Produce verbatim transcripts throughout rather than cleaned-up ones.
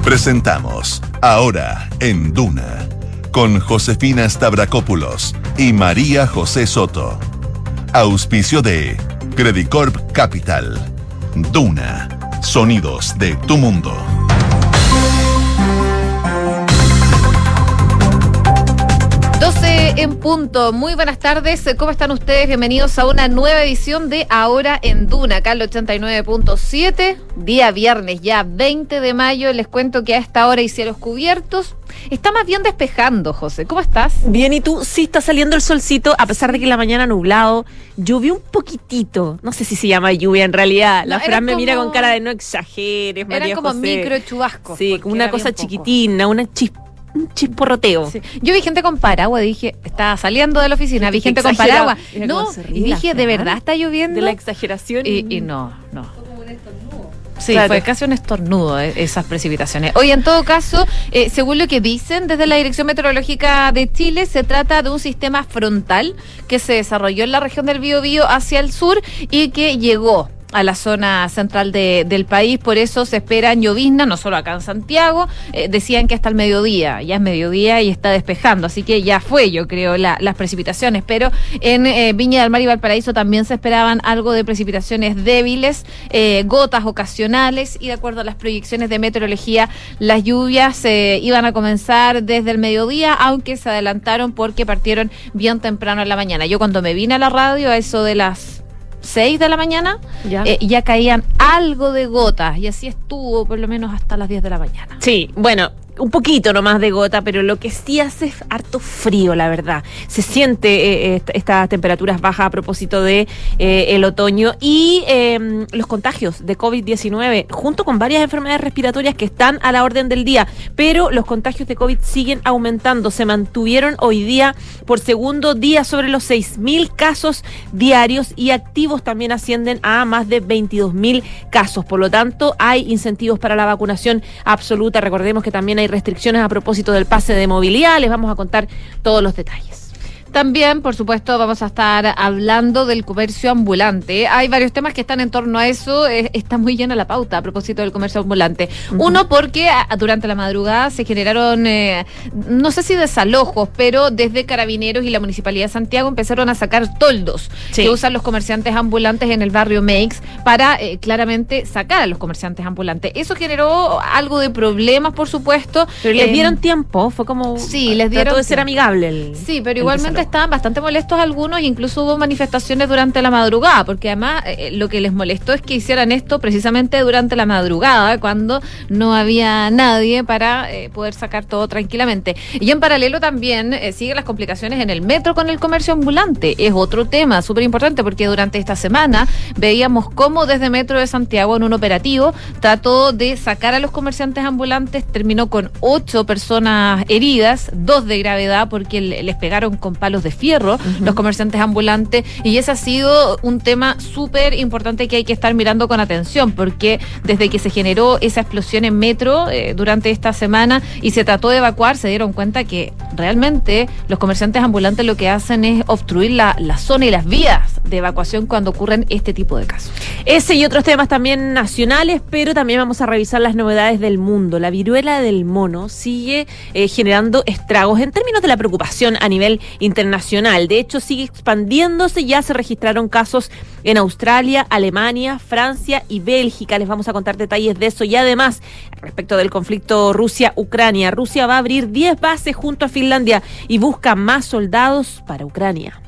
Presentamos Ahora en Duna, con Josefina Stavrakopoulos y María José Soto. Auspicio de Credicorp Capital. Duna, sonidos de tu mundo. doce en punto. Muy buenas tardes. ¿Cómo están ustedes? Bienvenidos a una nueva edición de Ahora en Duna, acá el ochenta y nueve punto siete. Día viernes, ya veinte de mayo. Les cuento que a esta hora hay cielos cubiertos. Está más bien despejando, José. ¿Cómo estás? Bien, ¿y tú? Sí, está saliendo el solcito, a pesar de que en la mañana nublado. Llovió un poquitito. No sé si se llama lluvia en realidad. La No, Fran me como- mira con cara de no exageres, María Eran como José. micro chubascos. Sí, porque como una era cosa bien poco. chiquitina, una chis, un chisporroteo. Sí. Yo vi gente con paraguas, dije, estaba saliendo de la oficina, vi Qué gente con exagerado. paraguas. Mira No, cómo se ríe y dije, la ¿de Fran? verdad está lloviendo? De la exageración. Y, y no, no. Sí, Claro. fue casi un estornudo eh, esas precipitaciones. Hoy, en todo caso, eh, según lo que dicen desde la Dirección Meteorológica de Chile, se trata de un sistema frontal que se desarrolló en la región del Biobío hacia el sur y que llegó a la zona central de, del país. Por eso se esperan lloviznas, no solo acá en Santiago, eh, decían que hasta el mediodía, ya es mediodía y está despejando, así que ya fue, yo creo, la, las precipitaciones, pero en eh, Viña del Mar y Valparaíso también se esperaban algo de precipitaciones débiles, eh, gotas ocasionales, y de acuerdo a las proyecciones de meteorología, las lluvias eh, iban a comenzar desde el mediodía, aunque se adelantaron porque partieron bien temprano en la mañana. Yo cuando me vine a la radio, a eso de las seis de la mañana, Ya. eh, ya caían algo de gotas, y así estuvo por lo menos hasta las diez de la mañana. Sí, bueno, un poquito nomás de gota, pero lo que sí hace es harto frío, la verdad. Se siente eh, est- estas temperaturas bajas a propósito de eh, el otoño y eh, los contagios de COVID diecinueve, junto con varias enfermedades respiratorias que están a la orden del día, pero los contagios de COVID siguen aumentando. Se mantuvieron hoy día por segundo día sobre los seis mil casos diarios y activos también ascienden a más de veintidós mil casos. Por lo tanto, hay incentivos para la vacunación absoluta. Recordemos que también hay restricciones a propósito del pase de movilidad. Les vamos a contar todos los detalles. También, por supuesto, vamos a estar hablando del comercio ambulante. Hay varios temas que están en torno a eso. Eh, está muy llena la pauta a propósito del comercio ambulante. Uh-huh. Uno, porque a, durante la madrugada se generaron, eh, no sé si desalojos, pero desde Carabineros y la Municipalidad de Santiago empezaron a sacar toldos sí. que usan los comerciantes ambulantes en el barrio Meix para eh, claramente sacar a los comerciantes ambulantes. Eso generó algo de problemas, por supuesto. Pero les eh, dieron tiempo, fue como... Sí, les dieron trató de ser tiempo. amigable. El, sí, pero igualmente estaban bastante molestos algunos, incluso hubo manifestaciones durante la madrugada, porque además eh, lo que les molestó es que hicieran esto precisamente durante la madrugada, cuando no había nadie para eh, poder sacar todo tranquilamente. Y en paralelo también eh, siguen las complicaciones en el metro con el comercio ambulante. Es otro tema súper importante, porque durante esta semana veíamos cómo desde Metro de Santiago, en un operativo, trató de sacar a los comerciantes ambulantes, terminó con ocho personas heridas, dos de gravedad, porque les pegaron con palos de fierro, uh-huh. los comerciantes ambulantes, y ese ha sido un tema súper importante que hay que estar mirando con atención, porque desde que se generó esa explosión en Metro eh, durante esta semana y se trató de evacuar, se dieron cuenta que realmente los comerciantes ambulantes lo que hacen es obstruir la, la zona y las vías de evacuación cuando ocurren este tipo de casos. Ese y otros temas también nacionales, pero también vamos a revisar las novedades del mundo. La viruela del mono sigue eh, generando estragos en términos de la preocupación a nivel internacional. De hecho, sigue expandiéndose. Ya se registraron casos en Australia, Alemania, Francia y Bélgica. Les vamos a contar detalles de eso. Y además, respecto del conflicto Rusia-Ucrania, Rusia va a abrir diez bases junto a Finlandia y busca más soldados para Ucrania.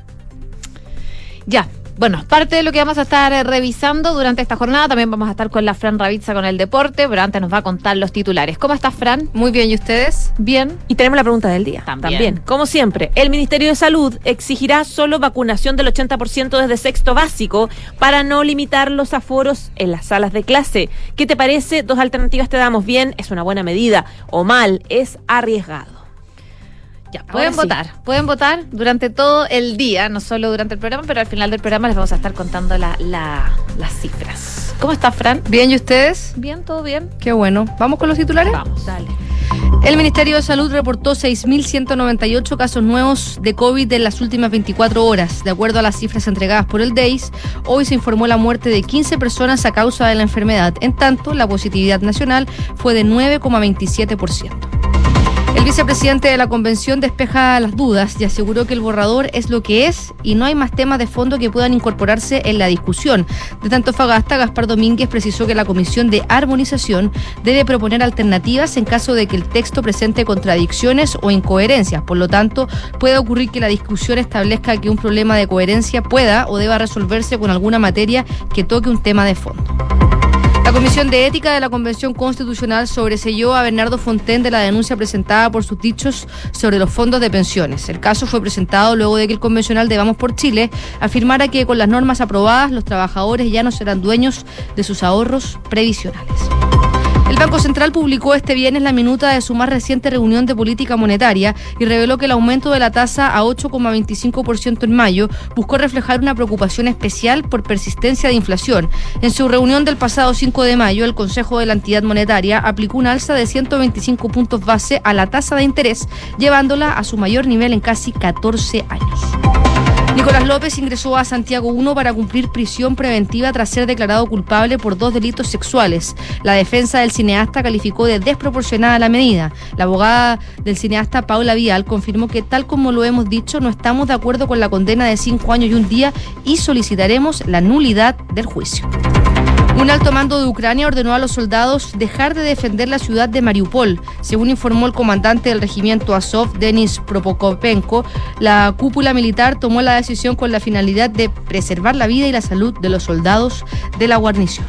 Ya. Bueno, parte de lo que vamos a estar eh, revisando durante esta jornada, también vamos a estar con la Fran Ravizza con el deporte, pero antes nos va a contar los titulares. ¿Cómo estás, Fran? Muy bien, ¿y ustedes? Bien. Y tenemos la pregunta del día. También. También. Como siempre, el Ministerio de Salud exigirá solo vacunación del ochenta por ciento desde sexto básico para no limitar los aforos en las salas de clase. ¿Qué te parece? Dos alternativas te damos. Bien, es una buena medida, o mal, es arriesgado. Ya, pueden votar, sí. pueden votar durante todo el día, no solo durante el programa, pero al final del programa les vamos a estar contando la, la, las cifras. ¿Cómo está, Fran? Bien, ¿y ustedes? Bien, todo bien. Qué bueno. ¿Vamos con los titulares? Vamos, dale. El Ministerio de Salud reportó seis mil ciento noventa y ocho casos nuevos de COVID en las últimas veinticuatro horas. De acuerdo a las cifras entregadas por el D E I S, hoy se informó la muerte de quince personas a causa de la enfermedad. En tanto, la positividad nacional fue de nueve coma veintisiete por ciento. El vicepresidente de la convención despeja las dudas y aseguró que el borrador es lo que es y no hay más temas de fondo que puedan incorporarse en la discusión. De Antofagasta, Gaspar Domínguez precisó que la Comisión de Armonización debe proponer alternativas en caso de que el texto presente contradicciones o incoherencias. Por lo tanto, puede ocurrir que la discusión establezca que un problema de coherencia pueda o deba resolverse con alguna materia que toque un tema de fondo. La Comisión de Ética de la Convención Constitucional sobreseyó a Bernardo Fonten de la denuncia presentada por sus dichos sobre los fondos de pensiones. El caso fue presentado luego de que el convencional de Vamos por Chile afirmara que con las normas aprobadas los trabajadores ya no serán dueños de sus ahorros previsionales. El Banco Central publicó este viernes la minuta de su más reciente reunión de política monetaria y reveló que el aumento de la tasa a ocho coma veinticinco por ciento en mayo buscó reflejar una preocupación especial por persistencia de inflación. En su reunión del pasado cinco de mayo, el Consejo de la Entidad Monetaria aplicó un alza de ciento veinticinco puntos base a la tasa de interés, llevándola a su mayor nivel en casi catorce años. Nicolás López ingresó a Santiago uno para cumplir prisión preventiva tras ser declarado culpable por dos delitos sexuales. La defensa del cineasta calificó de desproporcionada la medida. La abogada del cineasta, Paula Vial, confirmó que tal como lo hemos dicho, no estamos de acuerdo con la condena de cinco años y un día y solicitaremos la nulidad del juicio. Un alto mando de Ucrania ordenó a los soldados dejar de defender la ciudad de Mariupol. Según informó el comandante del regimiento Azov, Denis Prokopenko, la cúpula militar tomó la decisión con la finalidad de preservar la vida y la salud de los soldados de la guarnición.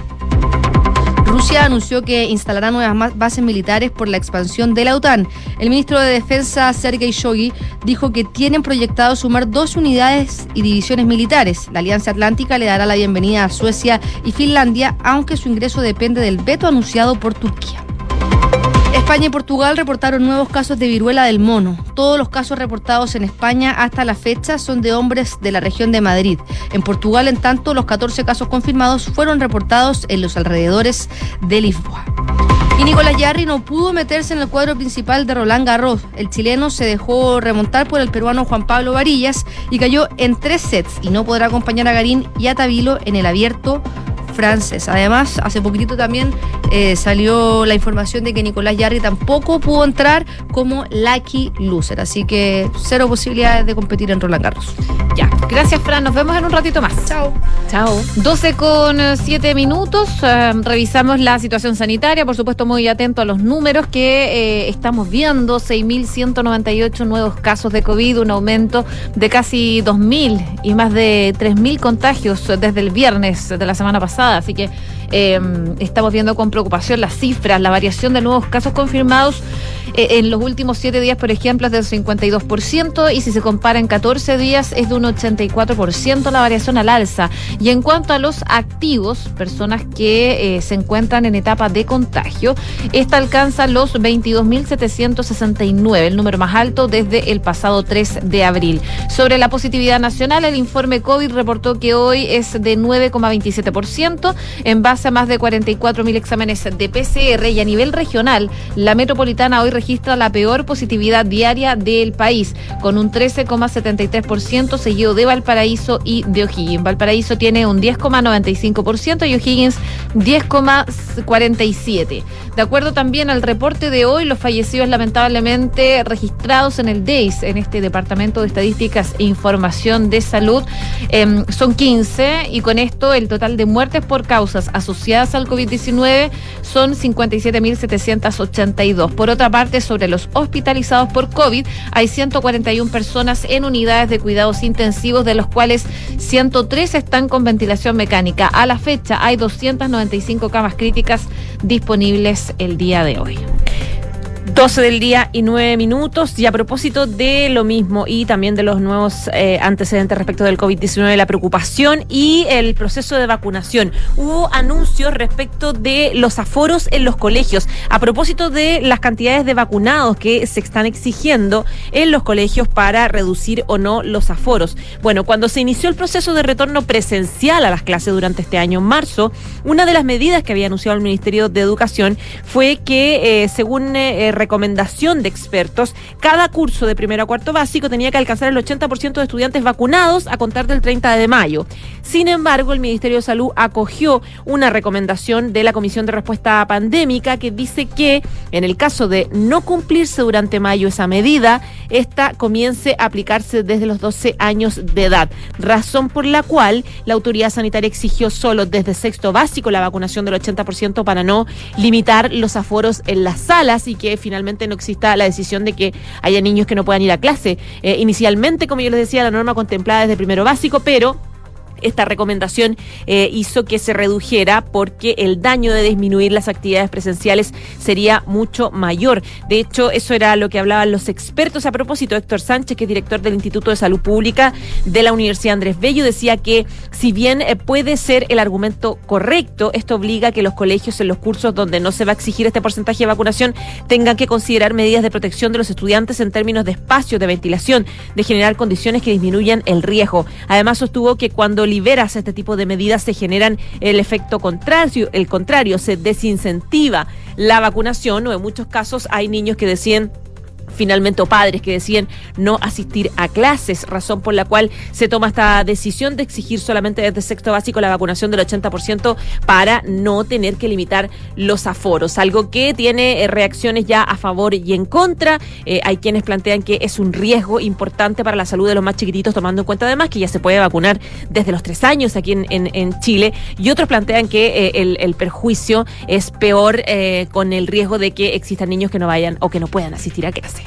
Rusia anunció que instalará nuevas bases militares por la expansión de la OTAN. El ministro de Defensa, Sergei Shoigu, dijo que tienen proyectado sumar dos unidades y divisiones militares. La Alianza Atlántica le dará la bienvenida a Suecia y Finlandia, aunque su ingreso depende del veto anunciado por Turquía. España y Portugal reportaron nuevos casos de viruela del mono. Todos los casos reportados en España hasta la fecha son de hombres de la región de Madrid. En Portugal, en tanto, los catorce casos confirmados fueron reportados en los alrededores de Lisboa. Y Nicolás Jarry no pudo meterse en el cuadro principal de Roland Garros. El chileno se dejó remontar por el peruano Juan Pablo Varillas y cayó en tres sets y no podrá acompañar a Garín y a Tabilo en el Abierto francés. Además, hace poquitito también eh, salió la información de que Nicolás Jarry tampoco pudo entrar como lucky loser, así que cero posibilidades de competir en Roland Garros. Ya, gracias Fran, nos vemos en un ratito más. Chao. Chao. doce con siete minutos, eh, revisamos la situación sanitaria, por supuesto muy atento a los números que eh, estamos viendo, seis mil ciento noventa y ocho nuevos casos de COVID, un aumento de casi dos mil y más de tres mil contagios desde el viernes de la semana pasada. Así que eh, estamos viendo con preocupación las cifras, la variación de nuevos casos confirmados eh, en los últimos siete días, por ejemplo, es del cincuenta y dos por ciento y si se compara en catorce días es de un ochenta y cuatro por ciento la variación al alza. Y en cuanto a los activos, personas que eh, se encuentran en etapa de contagio, esta alcanza los veintidós mil setecientos sesenta y nueve, el número más alto desde el pasado tres de abril. Sobre la positividad nacional, el informe COVID reportó que hoy es de nueve coma veintisiete por ciento en base a más de cuarenta y cuatro mil exámenes de P C R y a nivel regional, la metropolitana hoy registra la peor positividad diaria del país, con un trece coma setenta y tres por ciento, seguido de Valparaíso y de O'Higgins. Valparaíso tiene un diez coma noventa y cinco por ciento y O'Higgins diez coma cuarenta y siete por ciento. De acuerdo también al reporte de hoy, los fallecidos lamentablemente registrados en el D E I S, en este Departamento de Estadísticas e Información de Salud, eh, son quince y con esto el total de muertes por causas asociadas al COVID diecinueve son cincuenta y siete mil setecientos ochenta y dos. Por otra parte, sobre los hospitalizados por COVID, hay ciento cuarenta y una personas en unidades de cuidados intensivos, de los cuales ciento tres están con ventilación mecánica. A la fecha hay doscientas noventa y cinco camas críticas disponibles el día de hoy. doce del día y nueve minutos, y a propósito de lo mismo y también de los nuevos eh, antecedentes respecto del COVID diecinueve, la preocupación y el proceso de vacunación. Hubo anuncios respecto de los aforos en los colegios, a propósito de las cantidades de vacunados que se están exigiendo en los colegios para reducir o no los aforos. Bueno, cuando se inició el proceso de retorno presencial a las clases durante este año, en marzo, una de las medidas que había anunciado el Ministerio de Educación fue que, eh, según eh, eh, recomendación de expertos, cada curso de primero a cuarto básico tenía que alcanzar el ochenta por ciento de estudiantes vacunados a contar del treinta de mayo. Sin embargo, el Ministerio de Salud acogió una recomendación de la Comisión de Respuesta Pandémica que dice que en el caso de no cumplirse durante mayo esa medida, esta comience a aplicarse desde los doce años de edad, razón por la cual la autoridad sanitaria exigió solo desde sexto básico la vacunación del ochenta por ciento para no limitar los aforos en las salas y que finalmente no exista la decisión de que haya niños que no puedan ir a clase. Eh, inicialmente, como yo les decía, la norma contemplada desde primero básico, pero esta recomendación eh, hizo que se redujera porque el daño de disminuir las actividades presenciales sería mucho mayor. De hecho, eso era lo que hablaban los expertos. A propósito, Héctor Sánchez, que es director del Instituto de Salud Pública de la Universidad Andrés Bello, decía que si bien eh, puede ser el argumento correcto, esto obliga a que los colegios en los cursos donde no se va a exigir este porcentaje de vacunación tengan que considerar medidas de protección de los estudiantes en términos de espacios, de ventilación, de generar condiciones que disminuyan el riesgo. Además, sostuvo que cuando liberas este tipo de medidas se generan el efecto contrario, el contrario, se desincentiva la vacunación, o en muchos casos hay niños que deciden finalmente, o padres que deciden no asistir a clases, razón por la cual se toma esta decisión de exigir solamente desde sexto básico la vacunación del ochenta por ciento para no tener que limitar los aforos, algo que tiene eh, reacciones ya a favor y en contra. Eh, hay quienes plantean que es un riesgo importante para la salud de los más chiquititos, tomando en cuenta además que ya se puede vacunar desde los tres años aquí en, en, en Chile, y otros plantean que eh, el, el perjuicio es peor eh, con el riesgo de que existan niños que no vayan o que no puedan asistir a clase.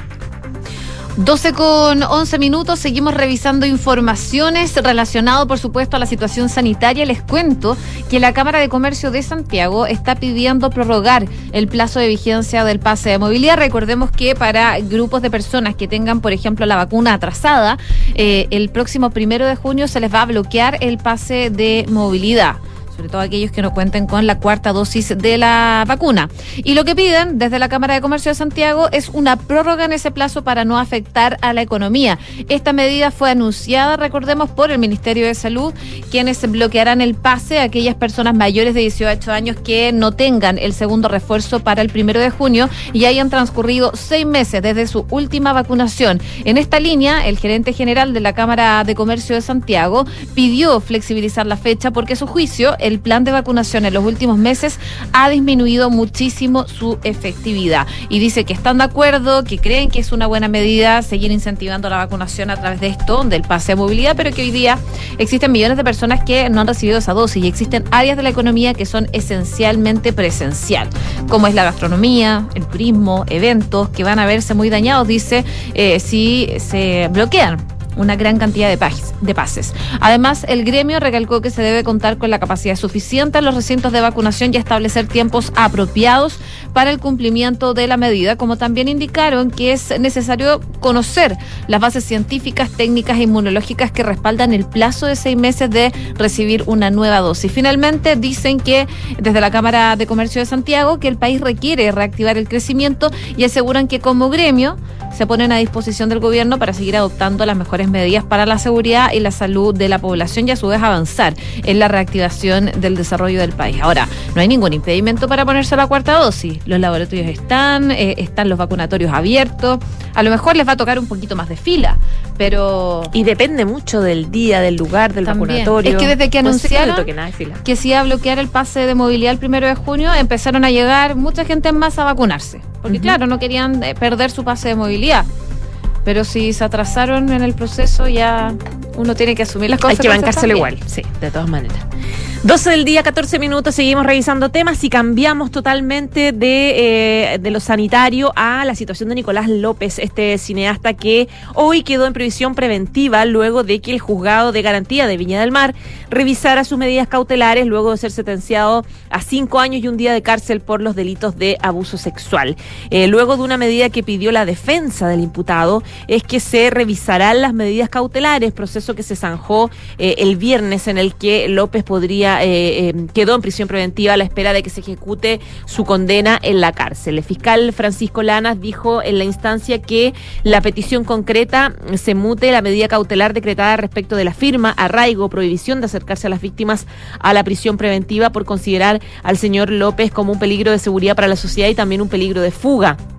doce con once minutos, seguimos revisando informaciones relacionadas, por supuesto, a la situación sanitaria. Les cuento que la Cámara de Comercio de Santiago está pidiendo prorrogar el plazo de vigencia del pase de movilidad. Recordemos que para grupos de personas que tengan, por ejemplo, la vacuna atrasada, eh, el próximo primero de junio se les va a bloquear el pase de movilidad, sobre todo aquellos que no cuenten con la cuarta dosis de la vacuna. Y lo que piden desde la Cámara de Comercio de Santiago es una prórroga en ese plazo para no afectar a la economía. Esta medida fue anunciada, recordemos, por el Ministerio de Salud, quienes bloquearán el pase a aquellas personas mayores de dieciocho años que no tengan el segundo refuerzo para el primero de junio y hayan transcurrido seis meses desde su última vacunación. En esta línea, el gerente general de la Cámara de Comercio de Santiago pidió flexibilizar la fecha porque, a su juicio, el plan de vacunación en los últimos meses ha disminuido muchísimo su efectividad. Y dice que están de acuerdo, que creen que es una buena medida seguir incentivando la vacunación a través de esto, del pase de movilidad, pero que hoy día existen millones de personas que no han recibido esa dosis y existen áreas de la economía que son esencialmente presencial, como es la gastronomía, el turismo, eventos que van a verse muy dañados, dice, eh, si se bloquean una gran cantidad de, pases, de pases. Además, el gremio recalcó que se debe contar con la capacidad suficiente en los recintos de vacunación y establecer tiempos apropiados para el cumplimiento de la medida, como también indicaron que es necesario conocer las bases científicas, técnicas e inmunológicas que respaldan el plazo de seis meses de recibir una nueva dosis. Finalmente, dicen que desde la Cámara de Comercio de Santiago que el país requiere reactivar el crecimiento y aseguran que como gremio se ponen a disposición del gobierno para seguir adoptando las mejores medidas para la seguridad y la salud de la población y a su vez avanzar en la reactivación del desarrollo del país. Ahora, no hay ningún impedimento para ponerse la cuarta dosis. Los laboratorios están, eh, están los vacunatorios abiertos. A lo mejor les va a tocar un poquito más de fila, pero... Y depende mucho del día, del lugar, del también vacunatorio. Es que desde que anunciaron no sé que, no nada de fila. que se iba a bloquear el pase de movilidad el primero de junio, empezaron a llegar mucha gente en masa a vacunarse. Porque uh-huh. claro, no querían eh, perder su pase de movilidad. Pero si se atrasaron en el proceso, ya uno tiene que asumir las cosas. Hay que bancárselo igual, sí, de todas maneras. doce del día, catorce minutos, seguimos revisando temas y cambiamos totalmente de, eh, de lo sanitario a la situación de Nicolás López, este cineasta que hoy quedó en prisión preventiva luego de que el juzgado de garantía de Viña del Mar revisara sus medidas cautelares luego de ser sentenciado a cinco años y un día de cárcel por los delitos de abuso sexual. Eh, luego de una medida que pidió la defensa del imputado, es que se revisarán las medidas cautelares, proceso que se zanjó eh, el viernes en el que López podría eh, eh, quedó en prisión preventiva a la espera de que se ejecute su condena en la cárcel. El fiscal Francisco Lanas dijo en la instancia que la petición concreta se mute la medida cautelar decretada respecto de la firma, arraigo, prohibición de acercarse a las víctimas a la prisión preventiva por considerar al señor López como un peligro de seguridad para la sociedad y también un peligro de fuga.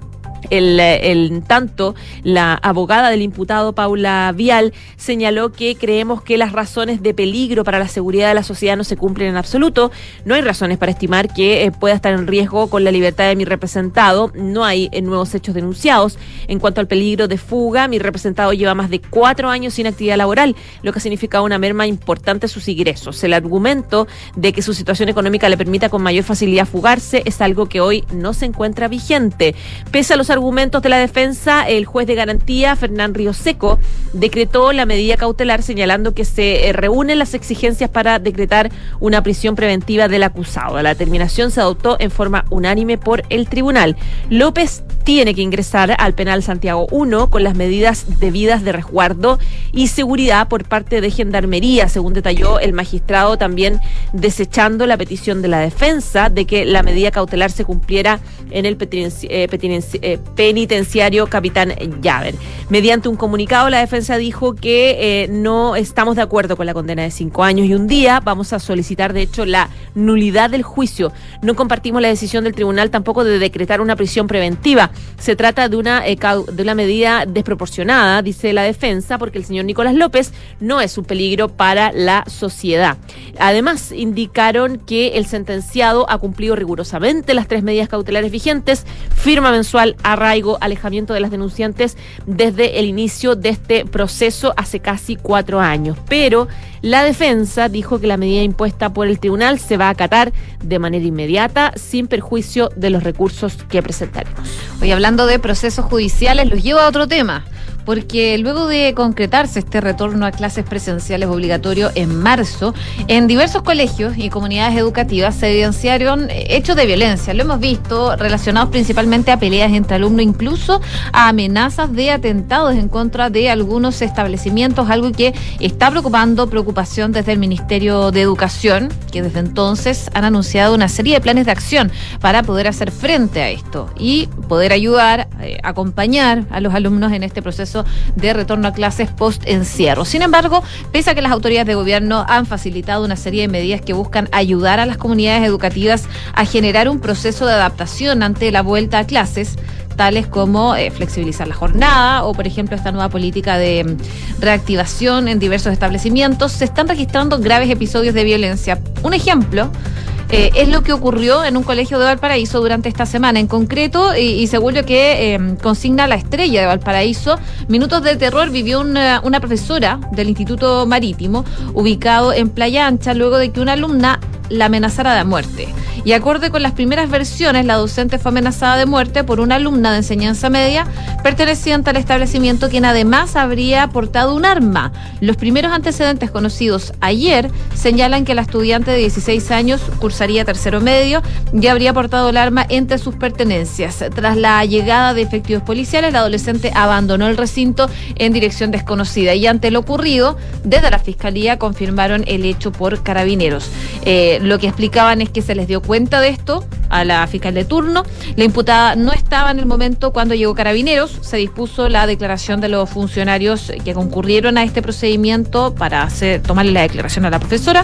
El, el tanto, la abogada del imputado, Paula Vial, señaló que creemos que las razones de peligro para la seguridad de la sociedad no se cumplen en absoluto. No hay razones para estimar que eh, pueda estar en riesgo con la libertad de mi representado. No hay eh, nuevos hechos denunciados. En cuanto al peligro de fuga, mi representado lleva más de cuatro años sin actividad laboral, lo que significa una merma importante en sus ingresos. El argumento de que su situación económica le permita con mayor facilidad fugarse es algo que hoy no se encuentra vigente. Pese a los argumentos de la defensa, el juez de garantía, Fernán Ríos Seco, decretó la medida cautelar señalando que se eh, reúnen las exigencias para decretar una prisión preventiva del acusado. La determinación se adoptó en forma unánime por el tribunal. López tiene que ingresar al penal Santiago uno con las medidas debidas de resguardo y seguridad por parte de Gendarmería, según detalló el magistrado, también desechando la petición de la defensa de que la medida cautelar se cumpliera en el penitenci- eh, penitenci- eh, penitenciario Capitán Llaver. Mediante un comunicado, la defensa dijo que eh, no estamos de acuerdo con la condena de cinco años y un día. Vamos a solicitar, de hecho, la nulidad del juicio. No compartimos la decisión del tribunal tampoco de decretar una prisión preventiva. Se trata de una, eh, de una medida desproporcionada, dice la defensa, porque el señor Nicolás López no es un peligro para la sociedad. Además, indicaron que el sentenciado ha cumplido rigurosamente las tres medidas cautelares vigentes: firma mensual, arraigo, alejamiento de las denunciantes desde el inicio de este proceso hace casi cuatro años. Pero la defensa dijo que la medida impuesta por el tribunal se va a acatar de manera inmediata, sin perjuicio de los recursos que presentaremos. Hoy, hablando de procesos judiciales, los llevo a otro tema, porque luego de concretarse este retorno a clases presenciales obligatorio en marzo, en diversos colegios y comunidades educativas se evidenciaron hechos de violencia. Lo hemos visto, relacionados principalmente a peleas entre alumnos, incluso a amenazas de atentados en contra de algunos establecimientos, algo que está preocupando, preocupación desde el Ministerio de Educación, que desde entonces han anunciado una serie de planes de acción para poder hacer frente a esto y poder ayudar, eh, acompañar a los alumnos en este proceso de retorno a clases post-encierro. Sin embargo, pese a que las autoridades de gobierno han facilitado una serie de medidas que buscan ayudar a las comunidades educativas a generar un proceso de adaptación ante la vuelta a clases, tales como eh, flexibilizar la jornada o, por ejemplo, esta nueva política de mm, reactivación en diversos establecimientos, se están registrando graves episodios de violencia. Un ejemplo Eh, es lo que ocurrió en un colegio de Valparaíso durante esta semana. En concreto, y, y según lo que eh, consigna La Estrella de Valparaíso, minutos de terror vivió una, una profesora del Instituto Marítimo, ubicado en Playa Ancha, luego de que una alumna la amenazara de muerte. Y acorde con las primeras versiones, la docente fue amenazada de muerte por una alumna de enseñanza media perteneciente al establecimiento, quien además habría portado un arma. Los primeros antecedentes conocidos ayer señalan que la estudiante de dieciséis años cursaría tercero medio y habría portado el arma entre sus pertenencias. Tras la llegada de efectivos policiales, la adolescente abandonó el recinto en dirección desconocida y ante lo ocurrido, desde la Fiscalía confirmaron el hecho por Carabineros. Eh, lo que explicaban es que se les dio cuenta de esto a la fiscal de turno. La imputada no estaba en el momento cuando llegó Carabineros. Se dispuso la declaración de los funcionarios que concurrieron a este procedimiento para hacer, tomarle la declaración a la profesora,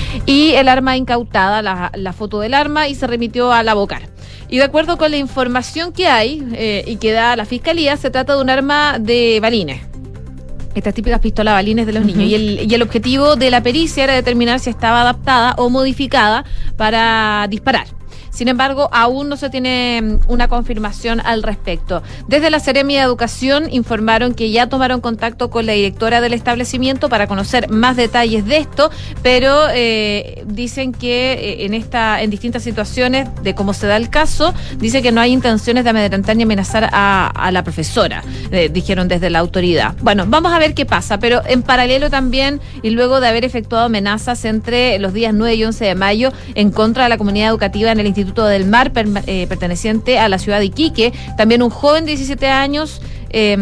y el arma incautada, la, la foto del arma, y se remitió a la Bocar. Y de acuerdo con la información que hay eh, y que da la Fiscalía, se trata de un arma de balines. Estas típicas pistolas balines de los niños. Uh-huh. Y el, y el objetivo de la pericia era determinar si estaba adaptada o modificada para disparar. Sin embargo, aún no se tiene una confirmación al respecto. Desde la Seremi de Educación informaron que ya tomaron contacto con la directora del establecimiento para conocer más detalles de esto, pero eh, dicen que eh, en esta, en distintas situaciones de cómo se da el caso, dice que no hay intenciones de amedrentar ni amenazar a, a la profesora, eh, dijeron desde la autoridad. Bueno, vamos a ver qué pasa, pero en paralelo también, y luego de haber efectuado amenazas entre los días nueve y once de mayo en contra de la comunidad educativa en el Instituto del Mar, per, eh, perteneciente a la ciudad de Iquique, también un joven de diecisiete años eh,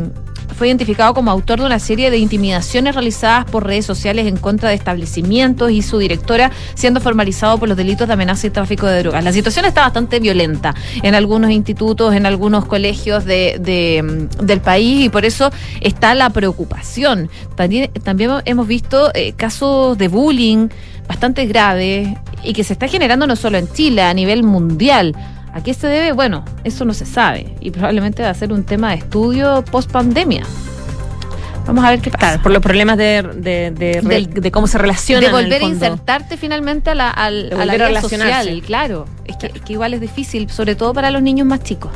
fue identificado como autor de una serie de intimidaciones realizadas por redes sociales en contra de establecimientos y su directora, siendo formalizado por los delitos de amenaza y tráfico de drogas. La situación está bastante violenta en algunos institutos, en algunos colegios de, de, del país, y por eso está la preocupación. También, también hemos visto eh, casos de bullying bastante graves y que se está generando no solo en Chile, a nivel mundial. ¿A qué se debe? Bueno, eso no se sabe y probablemente va a ser un tema de estudio post pandemia. Vamos a ver qué pasa. Claro, por los problemas de, de, de, Del, de cómo se relacionan. De volver en a el fondo. insertarte finalmente a la, al, a la vida social. Claro, es que, que igual es difícil, sobre todo para los niños más chicos.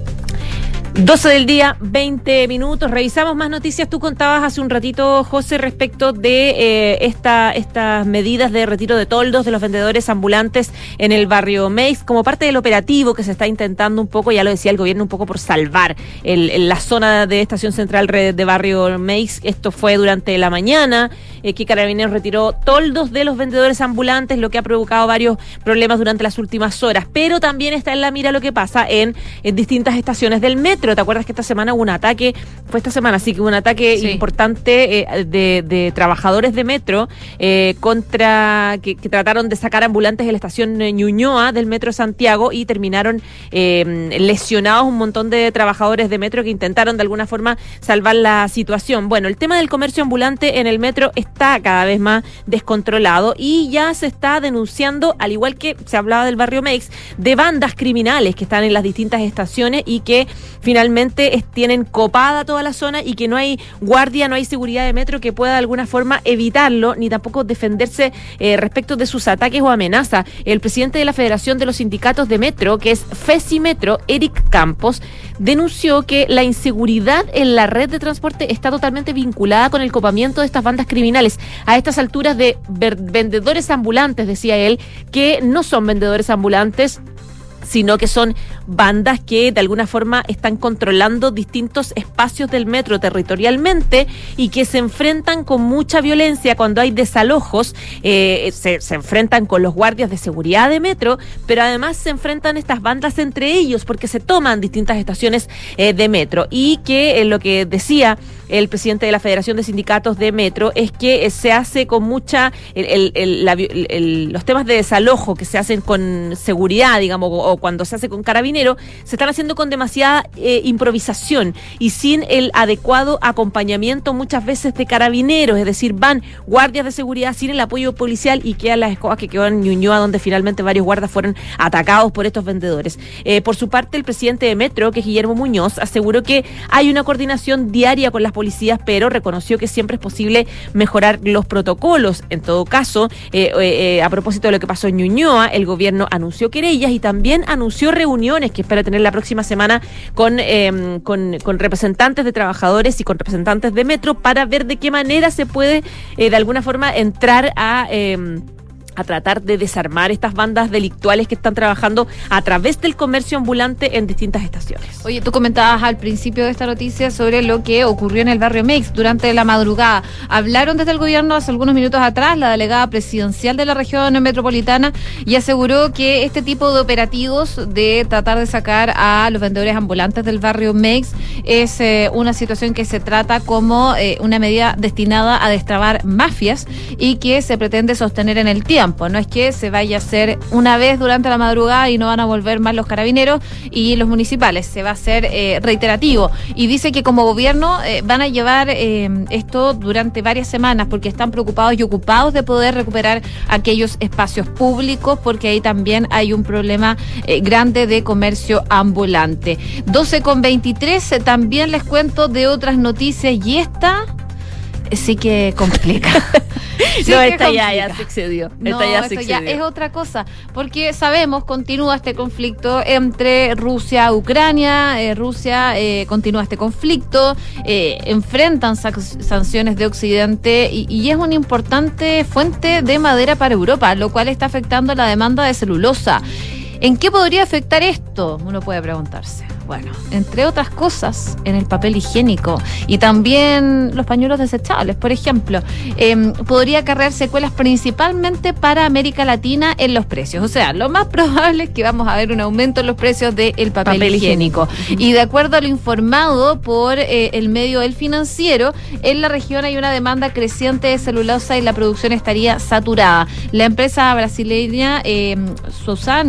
doce del día, veinte minutos. Revisamos más noticias. Tú contabas hace un ratito, José, respecto de eh, esta, estas medidas de retiro de toldos de los vendedores ambulantes en el barrio Meix, como parte del operativo que se está intentando un poco, ya lo decía el gobierno, un poco por salvar el, el, la zona de Estación Central de barrio Meix. Esto fue durante la mañana, eh, que Carabineros retiró toldos de los vendedores ambulantes, lo que ha provocado varios problemas durante las últimas horas. Pero también está en la mira lo que pasa en, en distintas estaciones del metro. ¿Te acuerdas que esta semana hubo un ataque? Fue esta semana, sí, que hubo un ataque sí. importante eh, de, de trabajadores de metro eh, contra que, que trataron de sacar ambulantes de la estación Ñuñoa del metro de Santiago y terminaron eh, lesionados un montón de trabajadores de metro que intentaron de alguna forma salvar la situación. Bueno, el tema del comercio ambulante en el metro está cada vez más descontrolado y ya se está denunciando, al igual que se hablaba del barrio Meix, de bandas criminales que están en las distintas estaciones y que finalmente es, tienen copada toda la zona y que no hay guardia, no hay seguridad de metro que pueda de alguna forma evitarlo, ni tampoco defenderse eh, respecto de sus ataques o amenazas. El presidente de la Federación de los Sindicatos de Metro, que es FESImetro, Eric Campos, denunció que la inseguridad en la red de transporte está totalmente vinculada con el copamiento de estas bandas criminales. A estas alturas de ver- vendedores ambulantes, decía él, que no son vendedores ambulantes, sino que son bandas que de alguna forma están controlando distintos espacios del metro territorialmente y que se enfrentan con mucha violencia cuando hay desalojos, eh, se, se enfrentan con los guardias de seguridad de metro, pero además se enfrentan estas bandas entre ellos porque se toman distintas estaciones eh, de metro y que eh, lo que decía el presidente de la Federación de Sindicatos de Metro es que eh, se hace con mucha el, el, el, la, el, el, los temas de desalojo que se hacen con seguridad, digamos, o, o cuando se hace con carabinero, se están haciendo con demasiada eh, improvisación y sin el adecuado acompañamiento muchas veces de carabineros, es decir, van guardias de seguridad sin el apoyo policial y quedan las escobas que quedan en Ñuñoa, donde finalmente varios guardas fueron atacados por estos vendedores. Eh, por su parte, el presidente de Metro, que es Guillermo Muñoz, aseguró que hay una coordinación diaria con las policías, pero reconoció que siempre es posible mejorar los protocolos. En todo caso, eh, eh, a propósito de lo que pasó en Ñuñoa, el gobierno anunció querellas y también anunció reuniones que espera tener la próxima semana con, eh, con, con representantes de trabajadores y con representantes de Metro para ver de qué manera se puede eh, de alguna forma entrar a... Eh, a tratar de desarmar estas bandas delictuales que están trabajando a través del comercio ambulante en distintas estaciones. Oye, tú comentabas al principio de esta noticia sobre lo que ocurrió en el barrio Meix durante la madrugada. Hablaron desde el gobierno hace algunos minutos atrás la delegada presidencial de la región metropolitana y aseguró que este tipo de operativos de tratar de sacar a los vendedores ambulantes del barrio Meix es eh, una situación que se trata como eh, una medida destinada a destrabar mafias y que se pretende sostener en el tiempo. No es que se vaya a hacer una vez durante la madrugada y no van a volver más los carabineros y los municipales, se va a hacer eh, reiterativo. Y dice que como gobierno eh, van a llevar eh, esto durante varias semanas porque están preocupados y ocupados de poder recuperar aquellos espacios públicos porque ahí también hay un problema eh, grande de comercio ambulante. doce con veintitrés, eh, también les cuento de otras noticias y esta... sí que complica. Sí no, que esta ya, complica. ya se excedió. Esta No, ya se esto ya excedió. es otra cosa, porque sabemos, continúa este conflicto entre Rusia y Ucrania, eh, Rusia eh, continúa este conflicto, eh, enfrentan sac- sanciones de Occidente y, y es una importante fuente de madera para Europa, lo cual está afectando la demanda de celulosa. ¿En qué podría afectar esto? Uno puede preguntarse. Bueno, entre otras cosas, en el papel higiénico y también los pañuelos desechables, por ejemplo, eh, podría acarrear secuelas principalmente para América Latina en los precios. O sea, lo más probable es que vamos a ver un aumento en los precios del papel, papel higiénico. higiénico. Y de acuerdo a lo informado por eh, el medio El Financiero, en la región hay una demanda creciente de celulosa y la producción estaría saturada. La empresa brasileña eh, Suzano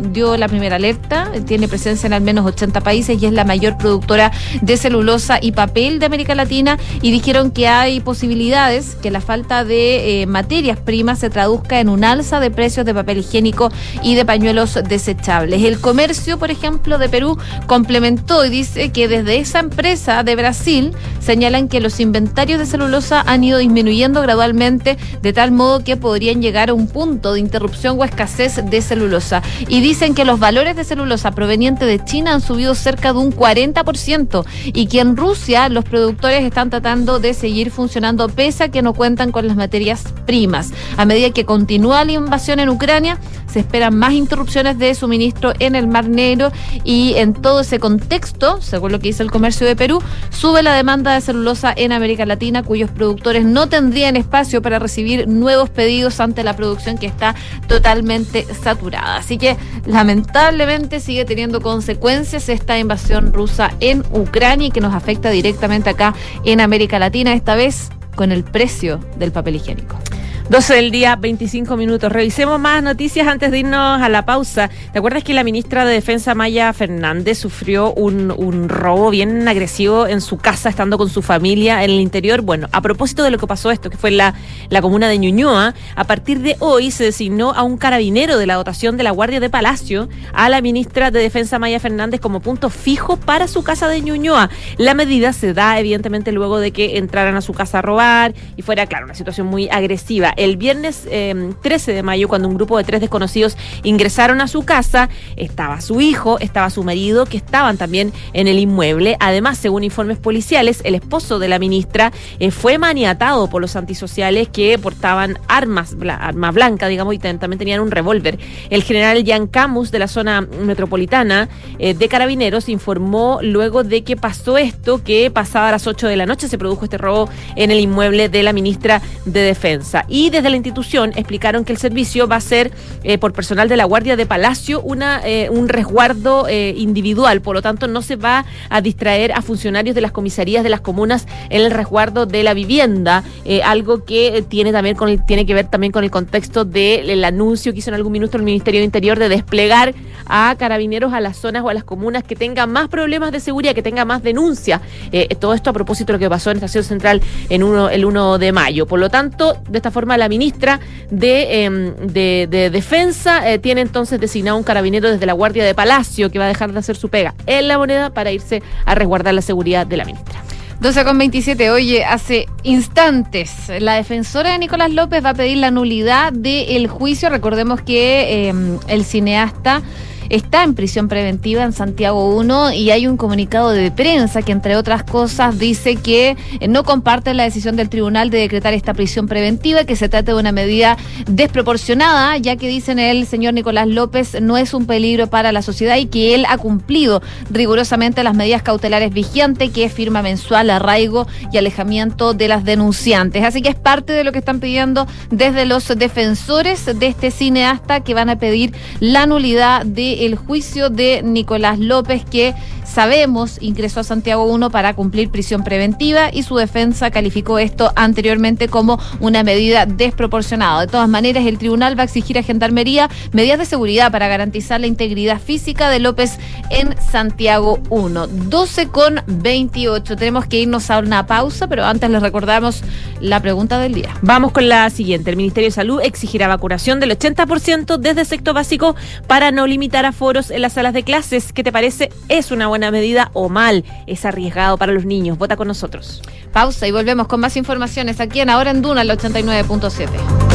dio la primera alerta, tiene presencia en al menos ochenta países y es la mayor productora de celulosa y papel de América Latina, y dijeron que hay posibilidades que la falta de eh, materias primas se traduzca en un alza de precios de papel higiénico y de pañuelos desechables. El comercio, por ejemplo, de Perú complementó y dice que desde esa empresa de Brasil señalan que los inventarios de celulosa han ido disminuyendo gradualmente, de tal modo que podrían llegar a un punto de interrupción o escasez de celulosa. Y dicen que los valores de celulosa provenientes de China han subido cerca de un cuarenta por ciento y que en Rusia los productores están tratando de seguir funcionando pese a que no cuentan con las materias primas. A medida que continúa la invasión en Ucrania, se esperan más interrupciones de suministro en el Mar Negro, y en todo ese contexto, según lo que dice el comercio de Perú, sube la demanda de celulosa en América Latina, cuyos productores no tendrían espacio para recibir nuevos pedidos ante la producción que está totalmente saturada. Así que lamentablemente sigue teniendo consecuencias esta invasión rusa en Ucrania y que nos afecta directamente acá en América Latina, esta vez con el precio del papel higiénico. doce del día, veinticinco minutos. Revisemos más noticias antes de irnos a la pausa. ¿Te acuerdas que la ministra de Defensa, Maya Fernández, sufrió un, un robo bien agresivo en su casa, estando con su familia en el interior? Bueno, a propósito de lo que pasó esto, que fue en la, la comuna de Ñuñoa, a partir de hoy se designó a un carabinero de la dotación de la Guardia de Palacio a la ministra de Defensa, Maya Fernández, como punto fijo para su casa de Ñuñoa. La medida se da, evidentemente, luego de que entraran a su casa a robar y fuera, claro, una situación muy agresiva. El viernes eh, trece de mayo, cuando un grupo de tres desconocidos ingresaron a su casa, estaba su hijo, estaba su marido, que estaban también en el inmueble. Además, según informes policiales, el esposo de la ministra eh, fue maniatado por los antisociales que portaban armas, bla, arma blanca, digamos, y también tenían un revólver. El general Jan Camus, de la zona metropolitana eh, de Carabineros, informó luego de que pasó esto, que pasada las ocho de la noche se produjo este robo en el inmueble de la ministra de Defensa. Y desde la institución explicaron que el servicio va a ser eh, por personal de la Guardia de Palacio una eh, un resguardo eh, individual, por lo tanto no se va a distraer a funcionarios de las comisarías de las comunas en el resguardo de la vivienda, eh, algo que tiene también con el, tiene que ver también con el contexto del anuncio que hizo en algún minuto el Ministerio de Interior de desplegar a carabineros a las zonas o a las comunas que tengan más problemas de seguridad, que tengan más denuncias. Eh, todo esto a propósito de lo que pasó en Estación Central en uno, el uno de mayo. Por lo tanto, de esta forma la ministra de, eh, de, de Defensa eh, tiene entonces designado un carabinero desde la Guardia de Palacio, que va a dejar de hacer su pega en La Moneda para irse a resguardar la seguridad de la ministra. doce con veintisiete. Oye, hace instantes la defensora de Nicolás López va a pedir la nulidad del juicio. Recordemos que eh, el cineasta está en prisión preventiva en Santiago uno y hay un comunicado de prensa que, entre otras cosas, dice que no comparte la decisión del tribunal de decretar esta prisión preventiva, que se trata de una medida desproporcionada, ya que, dicen, el señor Nicolás López no es un peligro para la sociedad y que él ha cumplido rigurosamente las medidas cautelares vigentes, que es firma mensual, arraigo y alejamiento de las denunciantes. Así que es parte de lo que están pidiendo desde los defensores de este cineasta, que van a pedir la nulidad de el juicio de Nicolás López, que sabemos ingresó a Santiago uno para cumplir prisión preventiva, y su defensa calificó esto anteriormente como una medida desproporcionada. De todas maneras, el tribunal va a exigir a Gendarmería medidas de seguridad para garantizar la integridad física de López en Santiago uno. doce con veintiocho. Tenemos que irnos a una pausa, pero antes les recordamos la pregunta del día. Vamos con la siguiente. El Ministerio de Salud exigirá vacunación del ochenta por ciento desde sexto básico para no limitar aforos en las salas de clases. ¿Qué te parece? ¿Es una buena medida o mal? ¿Es arriesgado para los niños? Vota con nosotros. Pausa y volvemos con más informaciones aquí en Ahora en Duna, el ochenta y nueve punto siete.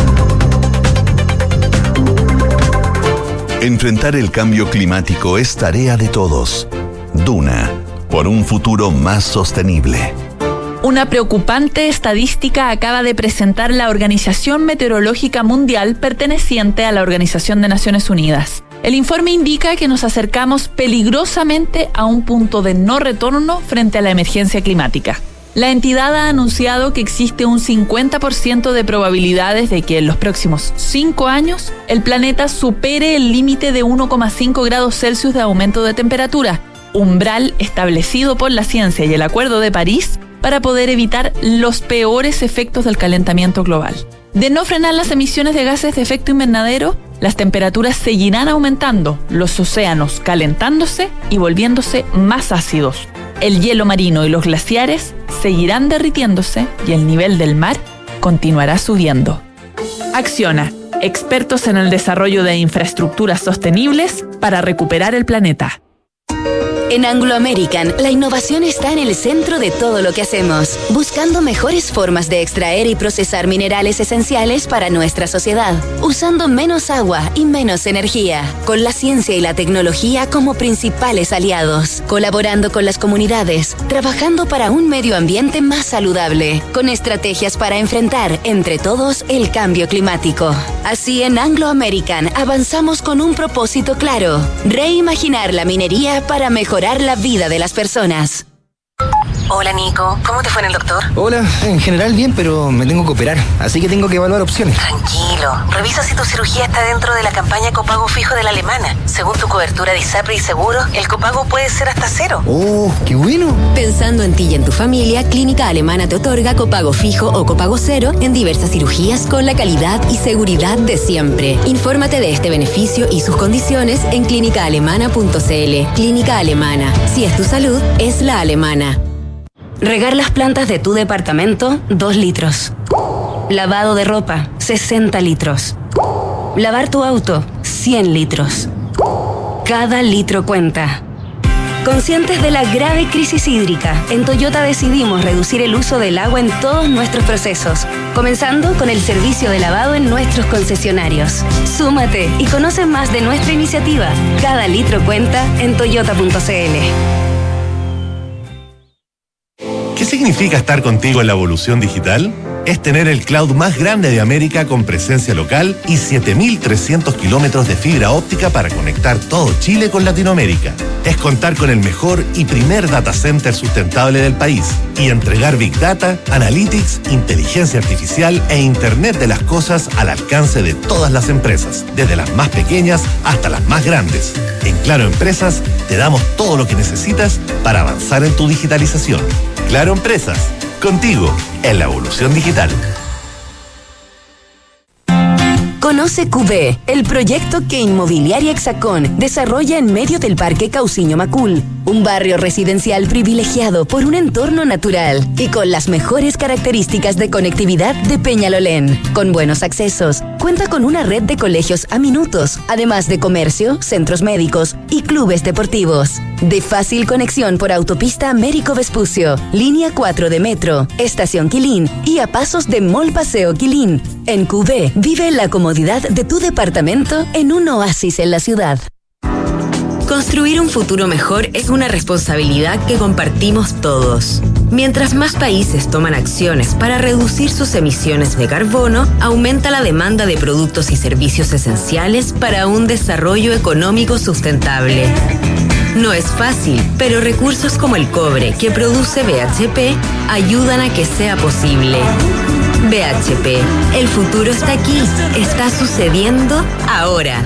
Enfrentar el cambio climático es tarea de todos. Duna, por un futuro más sostenible. Una preocupante estadística acaba de presentar la Organización Meteorológica Mundial, perteneciente a la Organización de Naciones Unidas. El informe indica que nos acercamos peligrosamente a un punto de no retorno frente a la emergencia climática. La entidad ha anunciado que existe un cincuenta por ciento de probabilidades de que en los próximos cinco años el planeta supere el límite de uno coma cinco grados Celsius de aumento de temperatura, umbral establecido por la ciencia y el Acuerdo de París para poder evitar los peores efectos del calentamiento global. De no frenar las emisiones de gases de efecto invernadero, Las temperaturas seguirán aumentando, los océanos calentándose y volviéndose más ácidos. El hielo marino y los glaciares seguirán derritiéndose y el nivel del mar continuará subiendo. Acciona, expertos en el desarrollo de infraestructuras sostenibles para recuperar el planeta. En Anglo American, la innovación está en el centro de todo lo que hacemos, buscando mejores formas de extraer y procesar minerales esenciales para nuestra sociedad, usando menos agua y menos energía, con la ciencia y la tecnología como principales aliados, colaborando con las comunidades, trabajando para un medio ambiente más saludable, con estrategias para enfrentar entre todos el cambio climático. Así, en Anglo American avanzamos con un propósito claro: reimaginar la minería para mejorar la vida de las personas. Hola Nico, ¿cómo te fue en el doctor? Hola, en general bien, pero me tengo que operar, así que tengo que evaluar opciones. Tranquilo, revisa si tu cirugía está dentro de la campaña copago fijo de la alemana. Según tu cobertura de ISAPRE y seguro, el copago puede ser hasta cero. ¡Oh, qué bueno! Pensando en ti y en tu familia, Clínica Alemana te otorga copago fijo o copago cero en diversas cirugías con la calidad y seguridad de siempre. Infórmate de este beneficio y sus condiciones en clínica alemana punto c l. Clínica Alemana. Si es tu salud, es la alemana. Regar las plantas de tu departamento, dos litros. Lavado de ropa, sesenta litros. Lavar tu auto, cien litros. Cada litro cuenta. Conscientes de la grave crisis hídrica, en Toyota decidimos reducir el uso del agua en todos nuestros procesos, comenzando con el servicio de lavado en nuestros concesionarios. Súmate y conoce más de nuestra iniciativa. Cada litro cuenta en toyota punto c l. ¿Qué significa estar contigo en la evolución digital? Es tener el cloud más grande de América con presencia local y siete mil trescientos kilómetros de fibra óptica para conectar todo Chile con Latinoamérica. Es contar con el mejor y primer data center sustentable del país y entregar Big Data, Analytics, inteligencia artificial e Internet de las cosas al alcance de todas las empresas, desde las más pequeñas hasta las más grandes. En Claro Empresas te damos todo lo que necesitas para avanzar en tu digitalización. Claro Empresas, contigo en la evolución digital. Conoce Q B, el proyecto que Inmobiliaria Hexacón desarrolla en medio del Parque Cauciño Macul, un barrio residencial privilegiado por un entorno natural y con las mejores características de conectividad de Peñalolén. Con buenos accesos, cuenta con una red de colegios a minutos, además de comercio, centros médicos y clubes deportivos. De fácil conexión por autopista Américo Vespucio, línea cuatro de metro, estación Quilín y a pasos de Mall Paseo Quilín. En Q B, vive la comodidad de tu departamento en un oasis en la ciudad. Construir un futuro mejor es una responsabilidad que compartimos todos. Mientras más países toman acciones para reducir sus emisiones de carbono, aumenta la demanda de productos y servicios esenciales para un desarrollo económico sustentable. No es fácil, pero recursos como el cobre que produce B H P ayudan a que sea posible. B H P, el futuro está aquí, está sucediendo ahora.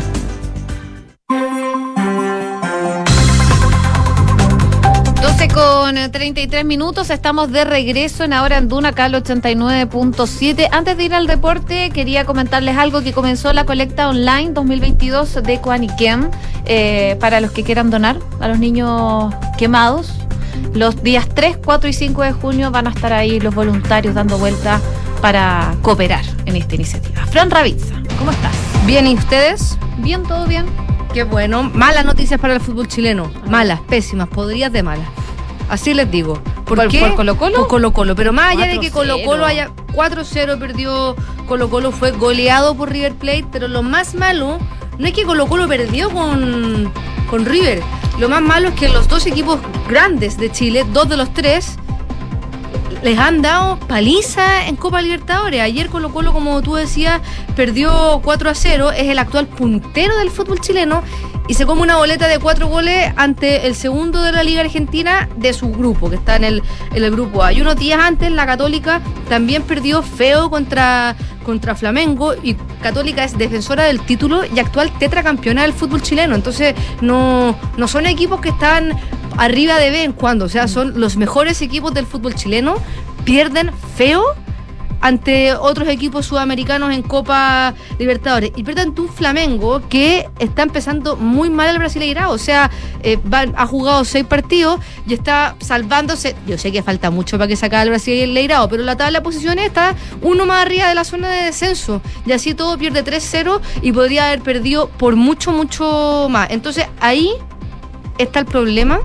doce con treinta y tres minutos, estamos de regreso en Ahora en Duna, acá al ochenta y nueve punto siete. Antes de ir al deporte, quería comentarles algo que comenzó la colecta online dos mil veintidós de Coaniquem, eh, para los que quieran donar a los niños quemados. Los días tres, cuatro y cinco de junio van a estar ahí los voluntarios dando vueltas para cooperar en esta iniciativa. Fran Ravizza, ¿cómo estás? Bien, ¿y ustedes? Bien, todo bien. Qué bueno. Malas noticias para el fútbol chileno. Malas, pésimas, podrías de malas. Así les digo. ¿Por, ¿Por, qué? por Colo Colo? Por Colo Colo. Pero más allá de que Colo cuatro cero. Colo haya cuatro cero perdió, Colo Colo fue goleado por River Plate, pero lo más malo no es que Colo Colo perdió con, con River. Lo más malo es que los dos equipos grandes de Chile, dos de los tres, les han dado paliza en Copa Libertadores. Ayer Colo Colo, como tú decías, perdió cuatro a cero, es el actual puntero del fútbol chileno y se come una boleta de cuatro goles ante el segundo de la Liga Argentina de su grupo, que está en el, en el grupo A. Y unos días antes la Católica también perdió feo contra, contra Flamengo, y Católica es defensora del título y actual tetracampeona del fútbol chileno. Entonces no, no son equipos que están arriba de vez en cuando, o sea, son los mejores equipos del fútbol chileno, pierden feo ante otros equipos sudamericanos en Copa Libertadores. Y pierden ante un Flamengo que está empezando muy mal el Brasileirao. O sea, eh, va, ha jugado seis partidos y está salvándose. Yo sé que falta mucho para que se acabe el Brasileirao, pero la tabla de posiciones está uno más arriba de la zona de descenso. Y así todo pierde tres cero y podría haber perdido por mucho, mucho más. Entonces ahí está el problema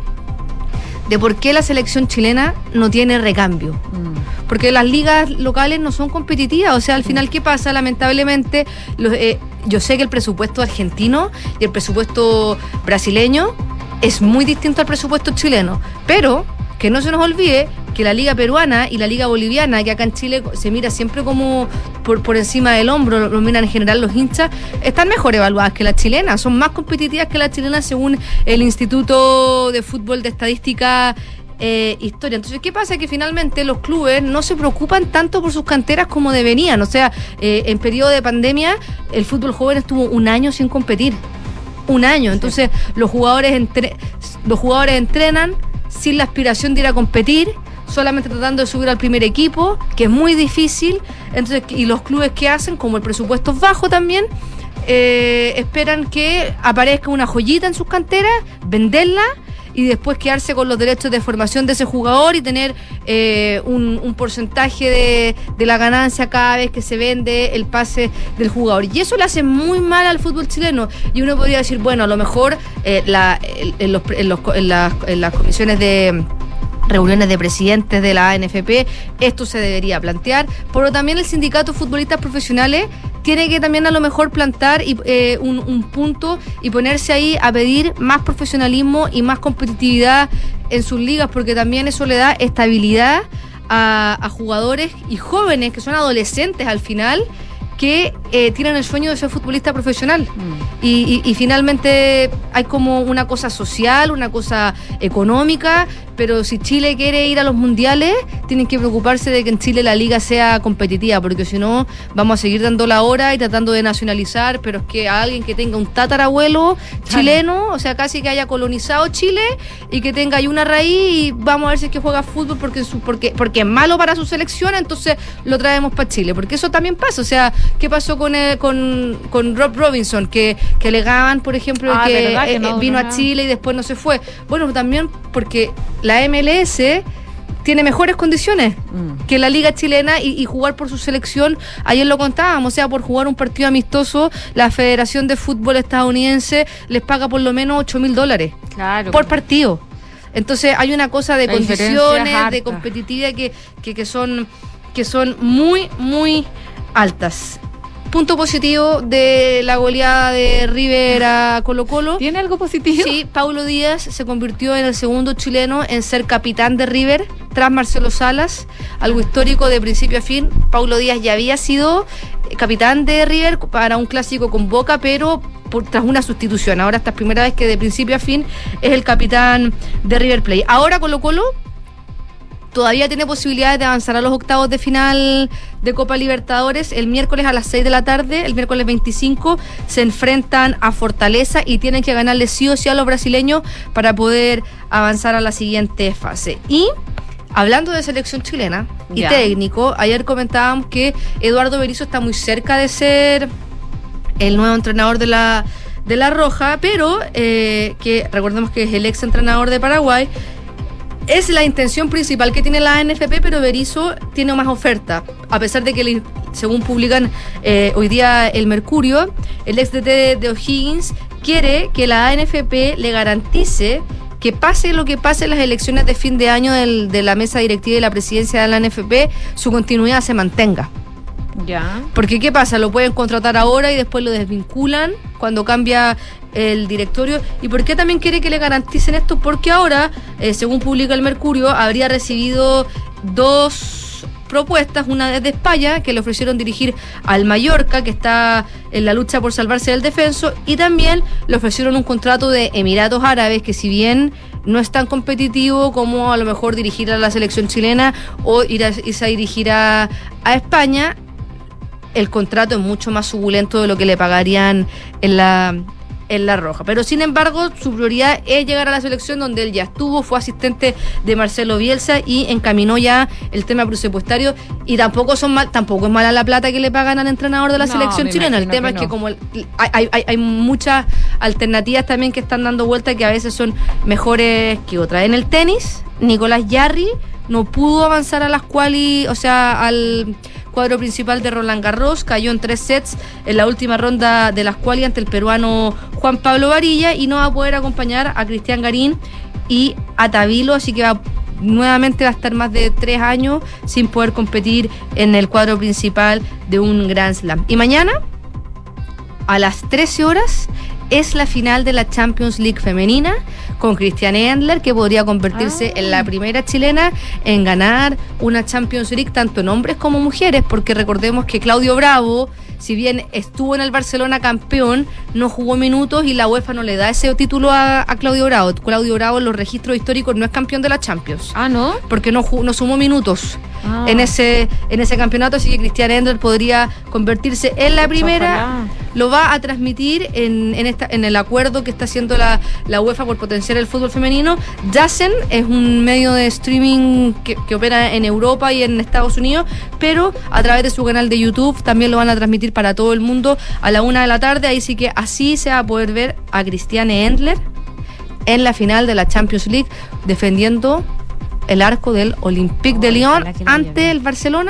de por qué la selección chilena no tiene recambio. Mm. Porque las ligas locales no son competitivas. O sea, al final, ¿qué pasa? Lamentablemente, los, eh, yo sé que el presupuesto argentino y el presupuesto brasileño es muy distinto al presupuesto chileno, pero que no se nos olvide que la liga peruana y la liga boliviana, que acá en Chile se mira siempre como por, por encima del hombro, lo miran en general los hinchas, están mejor evaluadas que las chilenas, son más competitivas que las chilenas según el Instituto de Fútbol de Estadística eh, Historia. Entonces, ¿qué pasa? Que finalmente los clubes no se preocupan tanto por sus canteras como deberían. O sea, eh, en periodo de pandemia, el fútbol joven estuvo un año sin competir. Un año. Entonces, sí. los jugadores entre, los jugadores entrenan sin la aspiración de ir a competir, solamente tratando de subir al primer equipo, que es muy difícil. Entonces, y los clubes que hacen, como el presupuesto es bajo también, eh, esperan que aparezca una joyita en sus canteras, venderla y después quedarse con los derechos de formación de ese jugador y tener eh, un, un porcentaje de, de la ganancia cada vez que se vende el pase del jugador. Y eso le hace muy mal al fútbol chileno. Y uno podría decir, bueno, a lo mejor eh, la, en, en, los, en, los, en, las, en las comisiones de reuniones de presidentes de la A N F P, esto se debería plantear, pero también el sindicato de futbolistas profesionales tiene que también a lo mejor plantar y, eh, un, un punto y ponerse ahí a pedir más profesionalismo y más competitividad en sus ligas, porque también eso le da estabilidad a, a jugadores y jóvenes que son adolescentes al final, que eh, tienen el sueño de ser futbolista profesional. Mm. Y, y, y finalmente hay como una cosa social, una cosa económica, pero si Chile quiere ir a los mundiales, tienen que preocuparse de que en Chile la liga sea competitiva, porque si no, vamos a seguir dando la hora y tratando de nacionalizar, pero es que a alguien que tenga un tatarabuelo chileno, o sea, casi que haya colonizado Chile y que tenga ahí una raíz, y vamos a ver si es que juega fútbol porque, su, porque, porque es malo para su selección, entonces lo traemos para Chile, porque eso también pasa. O sea, ¿qué pasó con eh, con, con Rob Robinson? Que, que alegaban, por ejemplo, ah, que, verdad, que eh, no, vino no, no. a Chile y después no se fue. Bueno, también porque la M L S tiene mejores condiciones mm. que la liga chilena y, y jugar por su selección. Ayer lo contábamos, o sea, por jugar un partido amistoso, la Federación de Fútbol estadounidense les paga por lo menos ocho mil dólares claro. por partido. Entonces hay una cosa de la condiciones, de competitividad que, que, que son que son muy, muy altas. Punto positivo de la goleada de River a Colo-Colo. ¿Tiene algo positivo? Sí, Paulo Díaz se convirtió en el segundo chileno en ser capitán de River, tras Marcelo Salas, algo histórico de principio a fin. Paulo Díaz ya había sido capitán de River para un clásico con Boca, pero por, tras una sustitución. Ahora esta es la primera vez que de principio a fin es el capitán de River Plate. Ahora Colo-Colo todavía tiene posibilidades de avanzar a los octavos de final de Copa Libertadores. El miércoles a las seis de la tarde, el miércoles veinticinco, se enfrentan a Fortaleza y tienen que ganarle sí o sí a los brasileños para poder avanzar a la siguiente fase. Y hablando de selección chilena y ya. técnico, ayer comentábamos que Eduardo Berizzo está muy cerca de ser el nuevo entrenador de la, de la Roja, pero eh, que recordemos que es el ex entrenador de Paraguay. Es la intención principal que tiene la A N F P, pero Berizzo tiene más oferta. A pesar de que, según publican eh, hoy día el Mercurio, el ex D T de, de O'Higgins quiere que la A N F P le garantice que pase lo que pase en las elecciones de fin de año del, de la mesa directiva y la presidencia de la A N F P, su continuidad se mantenga. Ya. Porque ¿qué pasa? Lo pueden contratar ahora y después lo desvinculan cuando cambia el directorio. ¿Y por qué también quiere que le garanticen esto? Porque ahora, eh, según publica el Mercurio, habría recibido dos propuestas, una desde España, que le ofrecieron dirigir al Mallorca, que está en la lucha por salvarse del descenso, y también le ofrecieron un contrato de Emiratos Árabes, que si bien no es tan competitivo como a lo mejor dirigir a la selección chilena o ir a, irse a dirigir a, a España, el contrato es mucho más suculento de lo que le pagarían en la en la roja. Pero sin embargo, su prioridad es llegar a la selección donde él ya estuvo, fue asistente de Marcelo Bielsa y encaminó ya el tema presupuestario. Y tampoco son mal, tampoco es mala la plata que le pagan al entrenador de la No, selección chilena. El tema que es no. que como el, hay, hay, hay muchas alternativas también que están dando vuelta que a veces son mejores que otras. En el tenis, Nicolás Jarry no pudo avanzar a las quali, o sea, al cuadro principal de Roland Garros, cayó en tres sets en la última ronda de las quali ante el peruano Juan Pablo Varilla y no va a poder acompañar a Cristian Garín y a Tabilo, así que va, nuevamente va a estar más de tres años sin poder competir en el cuadro principal de un Grand Slam. Y mañana, a las trece horas, es la final de la Champions League femenina con Christiane Endler, que podría convertirse ah. en la primera chilena en ganar una Champions League tanto en hombres como mujeres, porque recordemos que Claudio Bravo, si bien estuvo en el Barcelona campeón, no jugó minutos y la UEFA no le da ese título a, a Claudio Bravo. Claudio Bravo en los registros históricos no es campeón de la Champions. Ah, ¿no? Porque no, no sumó minutos ah. en ese en ese campeonato, así que Christiane Endler podría convertirse en la primera. Ojalá. Lo va a transmitir en, en, esta, en el acuerdo que está haciendo la, la UEFA por potenciar el fútbol femenino. Dazen es un medio de streaming que, que opera en Europa y en Estados Unidos, pero a través de su canal de YouTube también lo van a transmitir para todo el mundo a la una de la tarde. Ahí sí que así se va a poder ver a Christiane Endler en la final de la Champions League defendiendo el arco del Olympique oh, de Lyon ante el Barcelona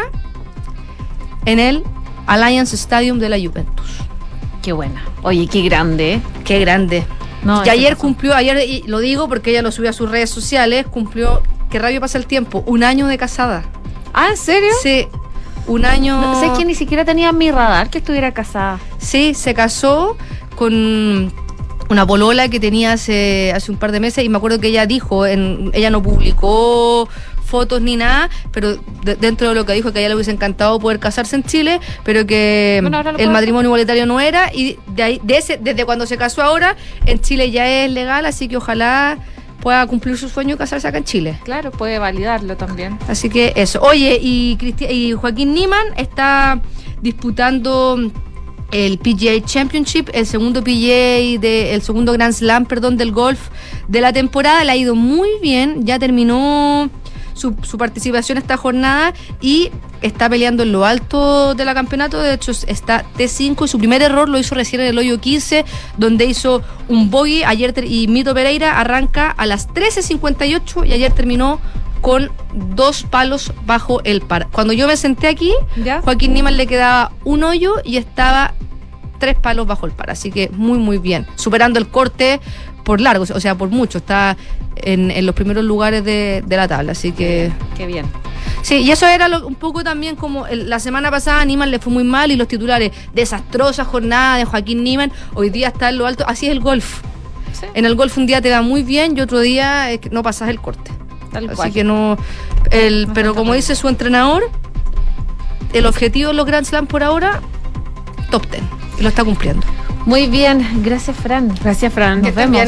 en el Allianz Stadium de la Juventus. Qué buena. Oye, qué grande, ¿eh? Qué grande. No, y ayer cumplió, ayer, y lo digo porque ella lo subió a sus redes sociales, cumplió, qué rápido pasa el tiempo, un año de casada. ¿Ah, en serio? Sí, un año... No, sé que ni siquiera tenía en mi radar que estuviera casada. Sí, se casó con una polola que tenía hace, hace un par de meses y me acuerdo que ella dijo, en, ella no publicó fotos ni nada, pero de, dentro de lo que dijo que a ella le hubiese encantado poder casarse en Chile, pero que bueno, el matrimonio igualitario no era, y de ahí, de ese, desde cuando se casó ahora, en Chile ya es legal, así que ojalá pueda cumplir su sueño y casarse acá en Chile. Claro, puede validarlo también. Así que eso. Oye, y, Cristi- y Joaquín Niemann está disputando el P G A Championship, el segundo P G A de, el segundo Grand Slam, perdón, del golf de la temporada. Le ha ido muy bien, ya terminó Su, su participación esta jornada y está peleando en lo alto de la campeonato. De hecho está T cinco y su primer error lo hizo recién en el hoyo quince, donde hizo un bogey ayer ter- y Mito Pereira arranca a las trece cincuenta y ocho y ayer terminó con dos palos bajo el par. Cuando yo me senté aquí, ¿ya? Joaquín Niemann le quedaba un hoyo y estaba tres palos bajo el par, así que muy muy bien, superando el corte por largo, o sea, por mucho, está en, en los primeros lugares de, de la tabla, así que... Qué bien. Sí, y eso era lo, un poco también como el, la semana pasada a Niemann le fue muy mal y los titulares, desastrosa jornada de Joaquín Niemann, hoy día está en lo alto, así es el golf. ¿Sí? En el golf un día te va muy bien y otro día eh, no pasas el corte. Tal así cual. Que no... El, no pero como dice su entrenador, el objetivo de los Grand Slam por ahora, top ten, y lo está cumpliendo. Muy bien, gracias Fran. Gracias Fran, nos vemos.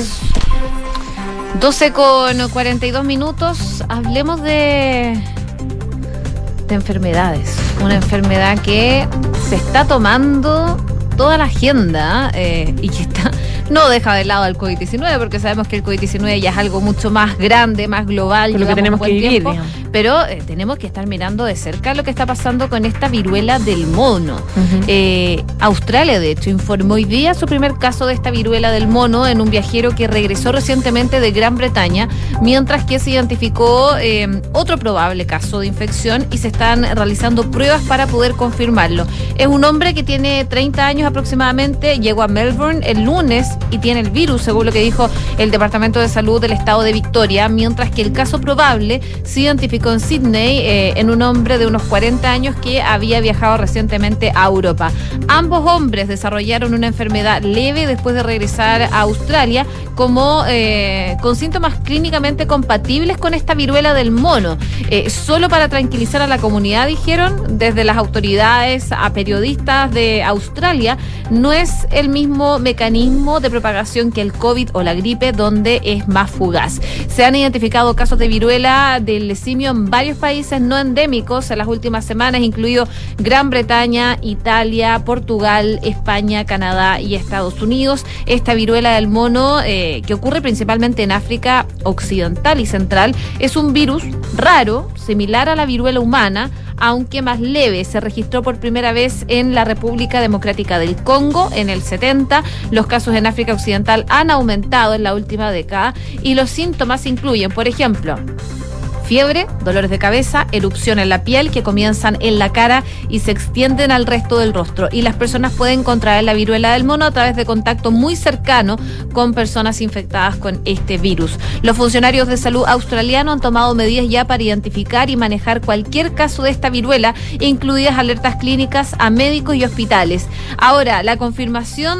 doce con cuarenta y dos minutos, hablemos de, de enfermedades. Una enfermedad que se está tomando toda la agenda eh, y que está no deja de lado al COVID diecinueve, porque sabemos que el COVID diecinueve ya es algo mucho más grande, más global, lo que tenemos que vivir, tiempo, pero eh, tenemos que estar mirando de cerca lo que está pasando con esta viruela del mono. Uh-huh. eh, Australia, de hecho, informó hoy día su primer caso de esta viruela del mono en un viajero que regresó recientemente de Gran Bretaña, mientras que se identificó eh, otro probable caso de infección y se están realizando pruebas para poder confirmarlo. Es un hombre que tiene treinta años aproximadamente, llegó a Melbourne el lunes y tiene el virus, según lo que dijo el Departamento de Salud del Estado de Victoria, mientras que el caso probable se identificó en Sydney eh, en un hombre de unos cuarenta años que había viajado recientemente a Europa. Ambos hombres desarrollaron una enfermedad leve después de regresar a Australia, como eh, con síntomas clínicamente compatibles con esta viruela del mono. Eh, solo para tranquilizar a la comunidad, dijeron desde las autoridades a periodistas de Australia, no es el mismo mecanismo de propagación que el COVID o la gripe, donde es más fugaz. Se han identificado casos de viruela del simio otoño en varios países no endémicos en las últimas semanas, incluido Gran Bretaña, Italia, Portugal, España, Canadá y Estados Unidos. Esta viruela del mono, eh, que ocurre principalmente en África Occidental y Central, es un virus raro, similar a la viruela humana, aunque más leve. Se registró por primera vez en la República Democrática del Congo en el setenta. Los casos en África Occidental han aumentado en la última década y los síntomas incluyen, por ejemplo, fiebre, dolores de cabeza, erupción en la piel que comienzan en la cara y se extienden al resto del rostro. Y las personas pueden contraer la viruela del mono a través de contacto muy cercano con personas infectadas con este virus. Los funcionarios de salud australianos han tomado medidas ya para identificar y manejar cualquier caso de esta viruela, incluidas alertas clínicas a médicos y hospitales. Ahora, la confirmación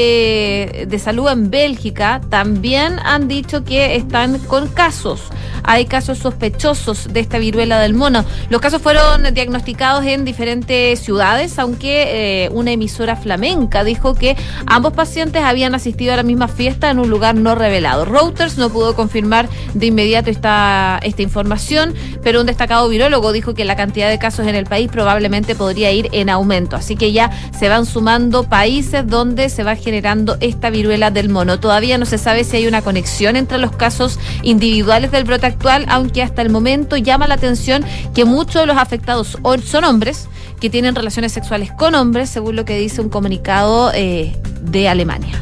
de, de salud en Bélgica también han dicho que están con casos. Hay casos sospechosos de esta viruela del mono. Los casos fueron diagnosticados en diferentes ciudades, aunque eh, una emisora flamenca dijo que ambos pacientes habían asistido a la misma fiesta en un lugar no revelado. Reuters no pudo confirmar de inmediato esta, esta información, pero un destacado virólogo dijo que la cantidad de casos en el país probablemente podría ir en aumento. Así que ya se van sumando países donde se va generando esta viruela del mono. Todavía no se sabe si hay una conexión entre los casos individuales del brote actual, aunque hasta el momento llama la atención que muchos de los afectados son hombres que tienen relaciones sexuales con hombres, según lo que dice un comunicado eh, de Alemania.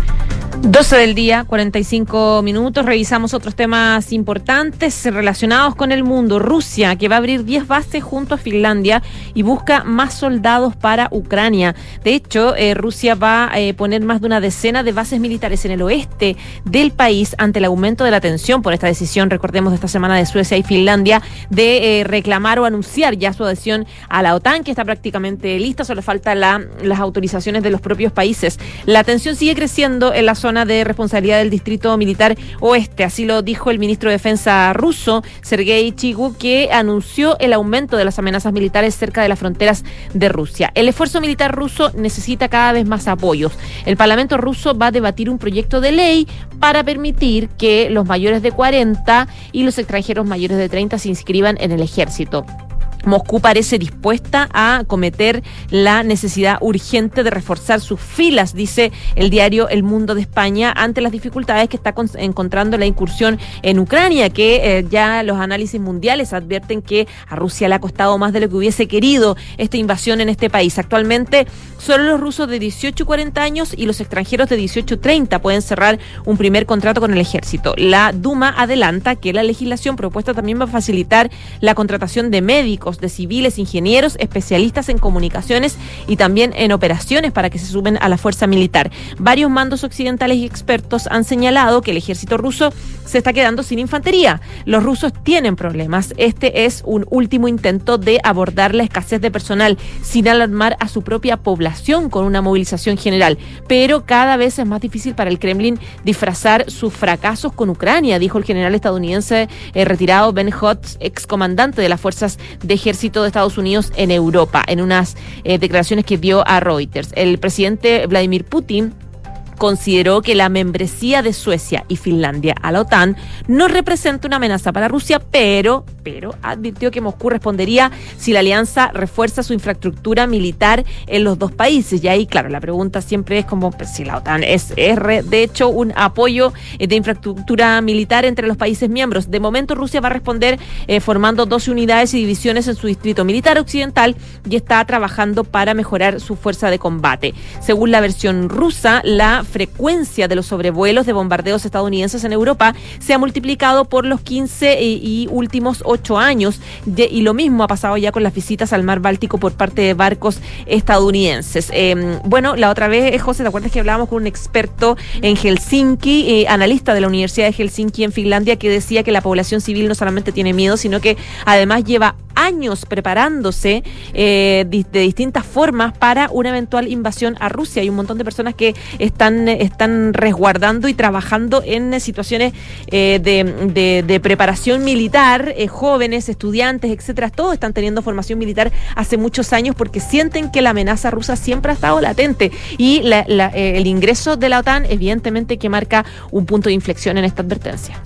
doce del día, cuarenta y cinco minutos. Revisamos otros temas importantes relacionados con el mundo. Rusia, que va a abrir diez bases junto a Finlandia y busca más soldados para Ucrania. De hecho, eh, Rusia va a eh, poner más de una decena de bases militares en el oeste del país ante el aumento de la tensión por esta decisión, recordemos, de esta semana de Suecia y Finlandia, de eh, reclamar o anunciar ya su adhesión a la OTAN, que está prácticamente lista. Solo falta la, las autorizaciones de los propios países. La tensión sigue creciendo en la zona de responsabilidad del Distrito Militar Oeste, así lo dijo el ministro de Defensa ruso, Sergei Shoigu, que anunció el aumento de las amenazas militares cerca de las fronteras de Rusia. El esfuerzo militar ruso necesita cada vez más apoyos. El Parlamento ruso va a debatir un proyecto de ley para permitir que los mayores de cuarenta y los extranjeros mayores de treinta se inscriban en el ejército. Moscú parece dispuesta a acometer la necesidad urgente de reforzar sus filas, dice el diario El Mundo de España, ante las dificultades que está con, encontrando la incursión en Ucrania, que eh, ya los análisis mundiales advierten que a Rusia le ha costado más de lo que hubiese querido esta invasión en este país. Actualmente, solo los rusos de dieciocho y cuarenta años y los extranjeros de dieciocho y treinta pueden cerrar un primer contrato con el ejército. La Duma adelanta que la legislación propuesta también va a facilitar la contratación de médicos, de civiles, ingenieros, especialistas en comunicaciones y también en operaciones para que se sumen a la fuerza militar. Varios mandos occidentales y expertos han señalado que el ejército ruso se está quedando sin infantería. Los rusos tienen problemas. Este es un último intento de abordar la escasez de personal sin alarmar a su propia población con una movilización general. Pero cada vez es más difícil para el Kremlin disfrazar sus fracasos con Ucrania, dijo el general estadounidense eh, retirado Ben Hodges, excomandante de las fuerzas de ejército de Estados Unidos en Europa, en unas eh, declaraciones que dio a Reuters. El presidente Vladimir Putin consideró que la membresía de Suecia y Finlandia a la OTAN no representa una amenaza para Rusia, pero, pero advirtió que Moscú respondería si la alianza refuerza su infraestructura militar en los dos países. Y ahí, claro, la pregunta siempre es como pues, si la OTAN es, es de hecho un apoyo de infraestructura militar entre los países miembros. De momento, Rusia va a responder eh, formando doce unidades y divisiones en su distrito militar occidental y está trabajando para mejorar su fuerza de combate. Según la versión rusa, la frecuencia de los sobrevuelos de bombardeos estadounidenses en Europa se ha multiplicado por los quince y, y últimos ocho años de, y lo mismo ha pasado ya con las visitas al mar Báltico por parte de barcos estadounidenses. Eh, bueno, la otra vez, José, ¿te acuerdas que hablábamos con un experto en Helsinki, eh, analista de la Universidad de Helsinki en Finlandia, que decía que la población civil no solamente tiene miedo, sino que además lleva años preparándose eh, de, de distintas formas para una eventual invasión a Rusia? Hay un montón de personas que están, están resguardando y trabajando en situaciones eh, de, de, de preparación militar, eh, jóvenes, estudiantes, etcétera. Todos están teniendo formación militar hace muchos años porque sienten que la amenaza rusa siempre ha estado latente y la, la, eh, el ingreso de la OTAN evidentemente que marca un punto de inflexión en esta advertencia.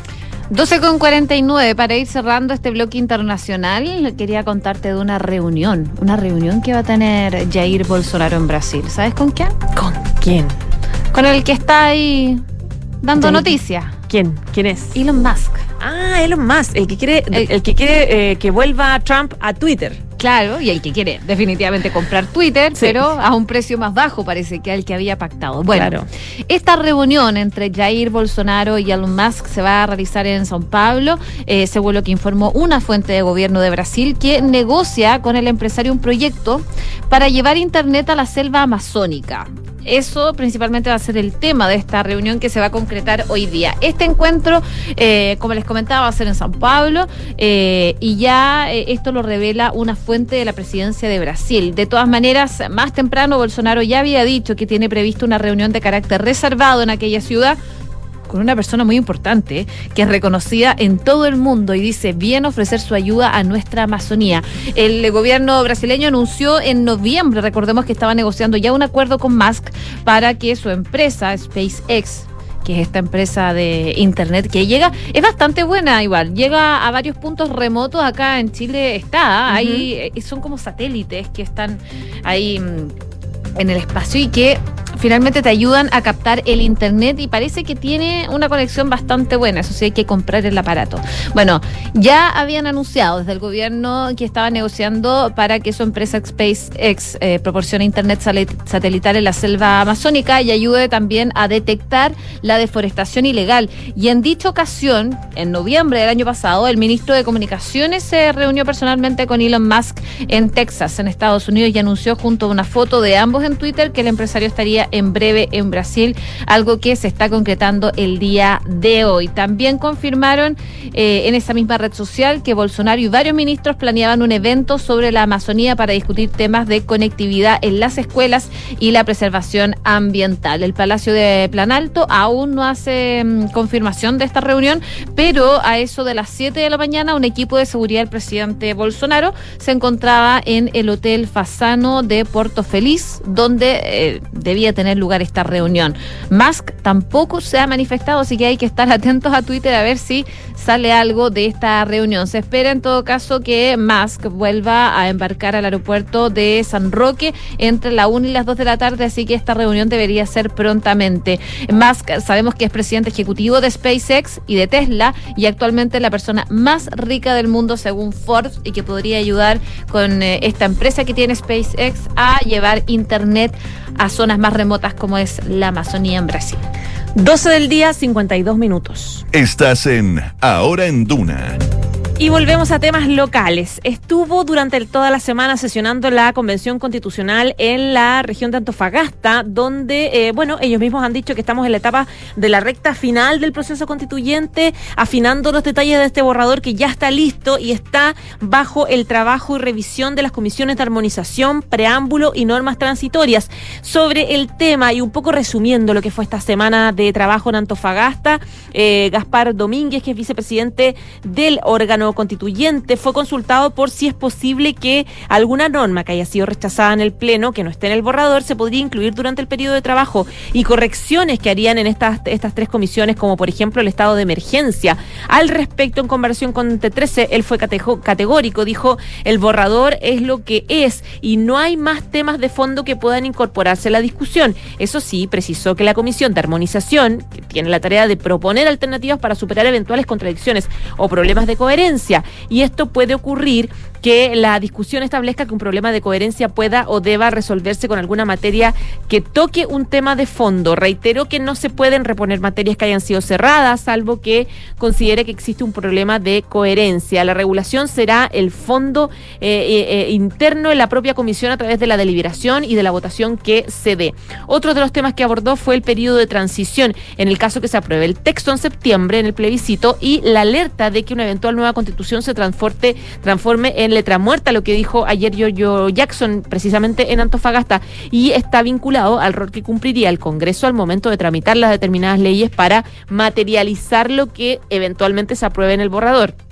doce con cuarenta y nueve, para ir cerrando este bloque internacional, quería contarte de una reunión, una reunión que va a tener Jair Bolsonaro en Brasil. ¿Sabes con quién? ¿Con quién? Con el que está ahí dando Jair. noticias. ¿Quién? ¿Quién es? Elon Musk. Ah, Elon Musk, el que quiere, el, el que quiere eh, que vuelva Trump a Twitter. Claro, y el que quiere definitivamente comprar Twitter, Sí. pero a un precio más bajo parece que al que había pactado. Bueno, Claro. esta reunión entre Jair Bolsonaro y Elon Musk se va a realizar en São Paulo, eh, según lo que informó una fuente de gobierno de Brasil, que negocia con el empresario un proyecto para llevar internet a la selva amazónica. Eso principalmente va a ser el tema de esta reunión que se va a concretar hoy día. Este encuentro, eh, como les comentaba, va a ser en São Paulo eh, y ya eh, esto lo revela una fuente de la presidencia de Brasil. De todas maneras, más temprano Bolsonaro ya había dicho que tiene previsto una reunión de carácter reservado en aquella ciudad con una persona muy importante que es reconocida en todo el mundo y dice bien ofrecer su ayuda a nuestra Amazonía. El gobierno brasileño anunció en noviembre, recordemos que estaba negociando ya un acuerdo con Musk para que su empresa SpaceX, que es esta empresa de internet que llega, es bastante buena igual, llega a varios puntos remotos, acá en Chile está, uh-huh. Ahí son como satélites que están ahí mmm, en el espacio y que finalmente te ayudan a captar el internet y parece que tiene una conexión bastante buena, eso sí hay que comprar el aparato. Bueno, ya habían anunciado desde el gobierno que estaba negociando para que su empresa SpaceX eh, proporcione internet satelital en la selva amazónica y ayude también a detectar la deforestación ilegal. Y en dicha ocasión, en noviembre del año pasado, el ministro de Comunicaciones se reunió personalmente con Elon Musk en Texas, en Estados Unidos, y anunció junto a una foto de ambos en Twitter que el empresario estaría en breve en Brasil, algo que se está concretando el día de hoy. También confirmaron eh, en esa misma red social que Bolsonaro y varios ministros planeaban un evento sobre la Amazonía para discutir temas de conectividad en las escuelas y la preservación ambiental. El Palacio de Planalto aún no hace mmm, confirmación de esta reunión, pero a eso de las siete de la mañana un equipo de seguridad del presidente Bolsonaro se encontraba en el Hotel Fasano de Porto Feliz, donde eh, debía tener lugar esta reunión. Musk tampoco se ha manifestado, así que hay que estar atentos a Twitter a ver si sale algo de esta reunión. Se espera en todo caso que Musk vuelva a embarcar al aeropuerto de San Roque entre la una y las dos de la tarde, así que esta reunión debería ser prontamente. Musk sabemos que es presidente ejecutivo de SpaceX y de Tesla y actualmente la persona más rica del mundo según Forbes y que podría ayudar con eh, esta empresa que tiene SpaceX a llevar internet a zonas más remotas como es la Amazonía en Brasil. doce del día, cincuenta y dos minutos. Estás en Ahora en Duna. Y volvemos a temas locales. Estuvo durante el, toda la semana sesionando la Convención Constitucional en la región de Antofagasta, donde, eh, bueno, ellos mismos han dicho que estamos en la etapa de la recta final del proceso constituyente, afinando los detalles de este borrador que ya está listo y está bajo el trabajo y revisión de las comisiones de armonización, preámbulo y normas transitorias. Sobre el tema y un poco resumiendo lo que fue esta semana de trabajo en Antofagasta, eh, Gaspar Domínguez, que es vicepresidente del órgano constituyente, fue consultado por si es posible que alguna norma que haya sido rechazada en el Pleno, que no esté en el borrador, se podría incluir durante el periodo de trabajo y correcciones que harían en estas, estas tres comisiones, como por ejemplo el estado de emergencia. Al respecto, en conversación con T trece, él fue categórico, dijo: el borrador es lo que es y no hay más temas de fondo que puedan incorporarse a la discusión. Eso sí, precisó que la Comisión de Armonización, que tiene la tarea de proponer alternativas para superar eventuales contradicciones o problemas de coherencia, y esto puede ocurrir que la discusión establezca que un problema de coherencia pueda o deba resolverse con alguna materia que toque un tema de fondo. Reiteró que no se pueden reponer materias que hayan sido cerradas, salvo que considere que existe un problema de coherencia. La regulación será el fondo eh, eh, interno en la propia comisión a través de la deliberación y de la votación que se dé. Otro de los temas que abordó fue el periodo de transición, en el caso que se apruebe el texto en septiembre en el plebiscito, y la alerta de que una eventual nueva constitución se transforme, transforme en letra muerta, lo que dijo ayer Giorgio Jackson precisamente en Antofagasta, y está vinculado al rol que cumpliría el Congreso al momento de tramitar las determinadas leyes para materializar lo que eventualmente se apruebe en el borrador.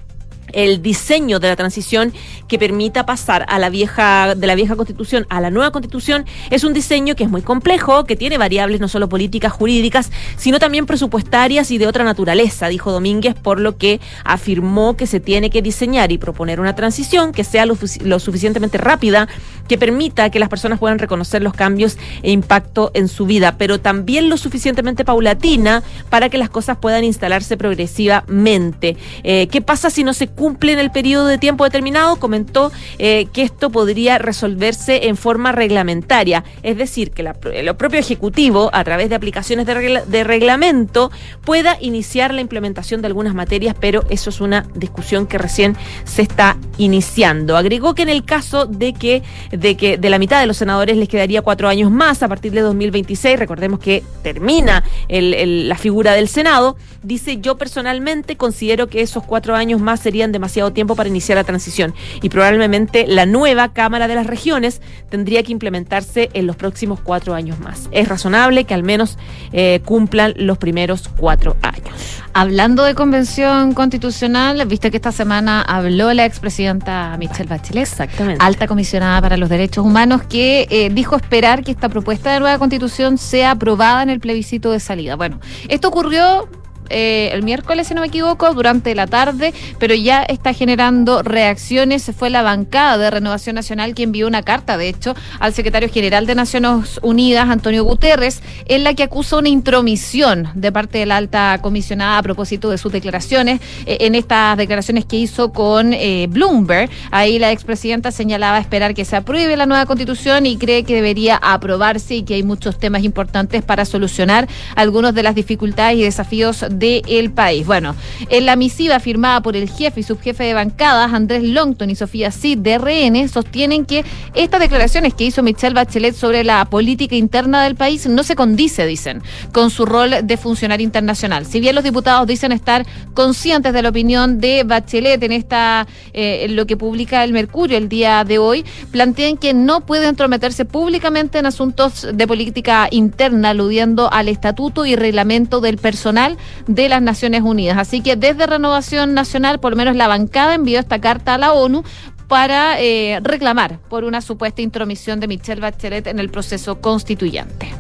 el diseño de la transición que permita pasar a la vieja de la vieja Constitución a la nueva Constitución es un diseño que es muy complejo, que tiene variables no solo políticas, jurídicas, sino también presupuestarias y de otra naturaleza, dijo Domínguez, por lo que afirmó que se tiene que diseñar y proponer una transición que sea lo, lo suficientemente rápida, que permita que las personas puedan reconocer los cambios e impacto en su vida, pero también lo suficientemente paulatina para que las cosas puedan instalarse progresivamente. Eh, ¿Qué pasa si no se cumple en el periodo de tiempo determinado? Comentó eh, que esto podría resolverse en forma reglamentaria, es decir, que la, el propio Ejecutivo, a través de aplicaciones de, regla, de reglamento, pueda iniciar la implementación de algunas materias, pero eso es una discusión que recién se está iniciando. Agregó que en el caso de que de que de la mitad de los senadores les quedaría cuatro años más a partir de dos mil veintiséis, recordemos que termina el, el, la figura del Senado, dice: yo personalmente considero que esos cuatro años más serían demasiado tiempo para iniciar la transición y probablemente la nueva Cámara de las Regiones tendría que implementarse en los próximos cuatro años más. Es razonable que al menos eh, cumplan los primeros cuatro años. Hablando de convención constitucional, viste que esta semana habló la expresidenta Michelle Bachelet, exactamente, alta comisionada para los derechos humanos, que eh, dijo esperar que esta propuesta de nueva constitución sea aprobada en el plebiscito de salida. Bueno, esto ocurrió Eh, el miércoles, si no me equivoco, durante la tarde, pero ya está generando reacciones. Fue la bancada de Renovación Nacional que envió una carta, de hecho, al secretario general de Naciones Unidas, Antonio Guterres, en la que acusa una intromisión de parte de la alta comisionada a propósito de sus declaraciones, eh, en estas declaraciones que hizo con eh, Bloomberg. Ahí la expresidenta señalaba esperar que se apruebe la nueva constitución y cree que debería aprobarse y que hay muchos temas importantes para solucionar algunas de las dificultades y desafíos del país. Bueno, en la misiva firmada por el jefe y subjefe de bancadas, Andrés Longton y Sofía Cid, de R N, sostienen que estas declaraciones que hizo Michelle Bachelet sobre la política interna del país no se condice, dicen, con su rol de funcionaria internacional. Si bien los diputados dicen estar conscientes de la opinión de Bachelet en esta eh, en lo que publica el Mercurio el día de hoy, plantean que no puede entrometerse públicamente en asuntos de política interna, aludiendo al estatuto y reglamento del personal de las Naciones Unidas. Así que desde Renovación Nacional, por lo menos la bancada envió esta carta a la ONU para eh, reclamar por una supuesta intromisión de Michelle Bachelet en el proceso constituyente.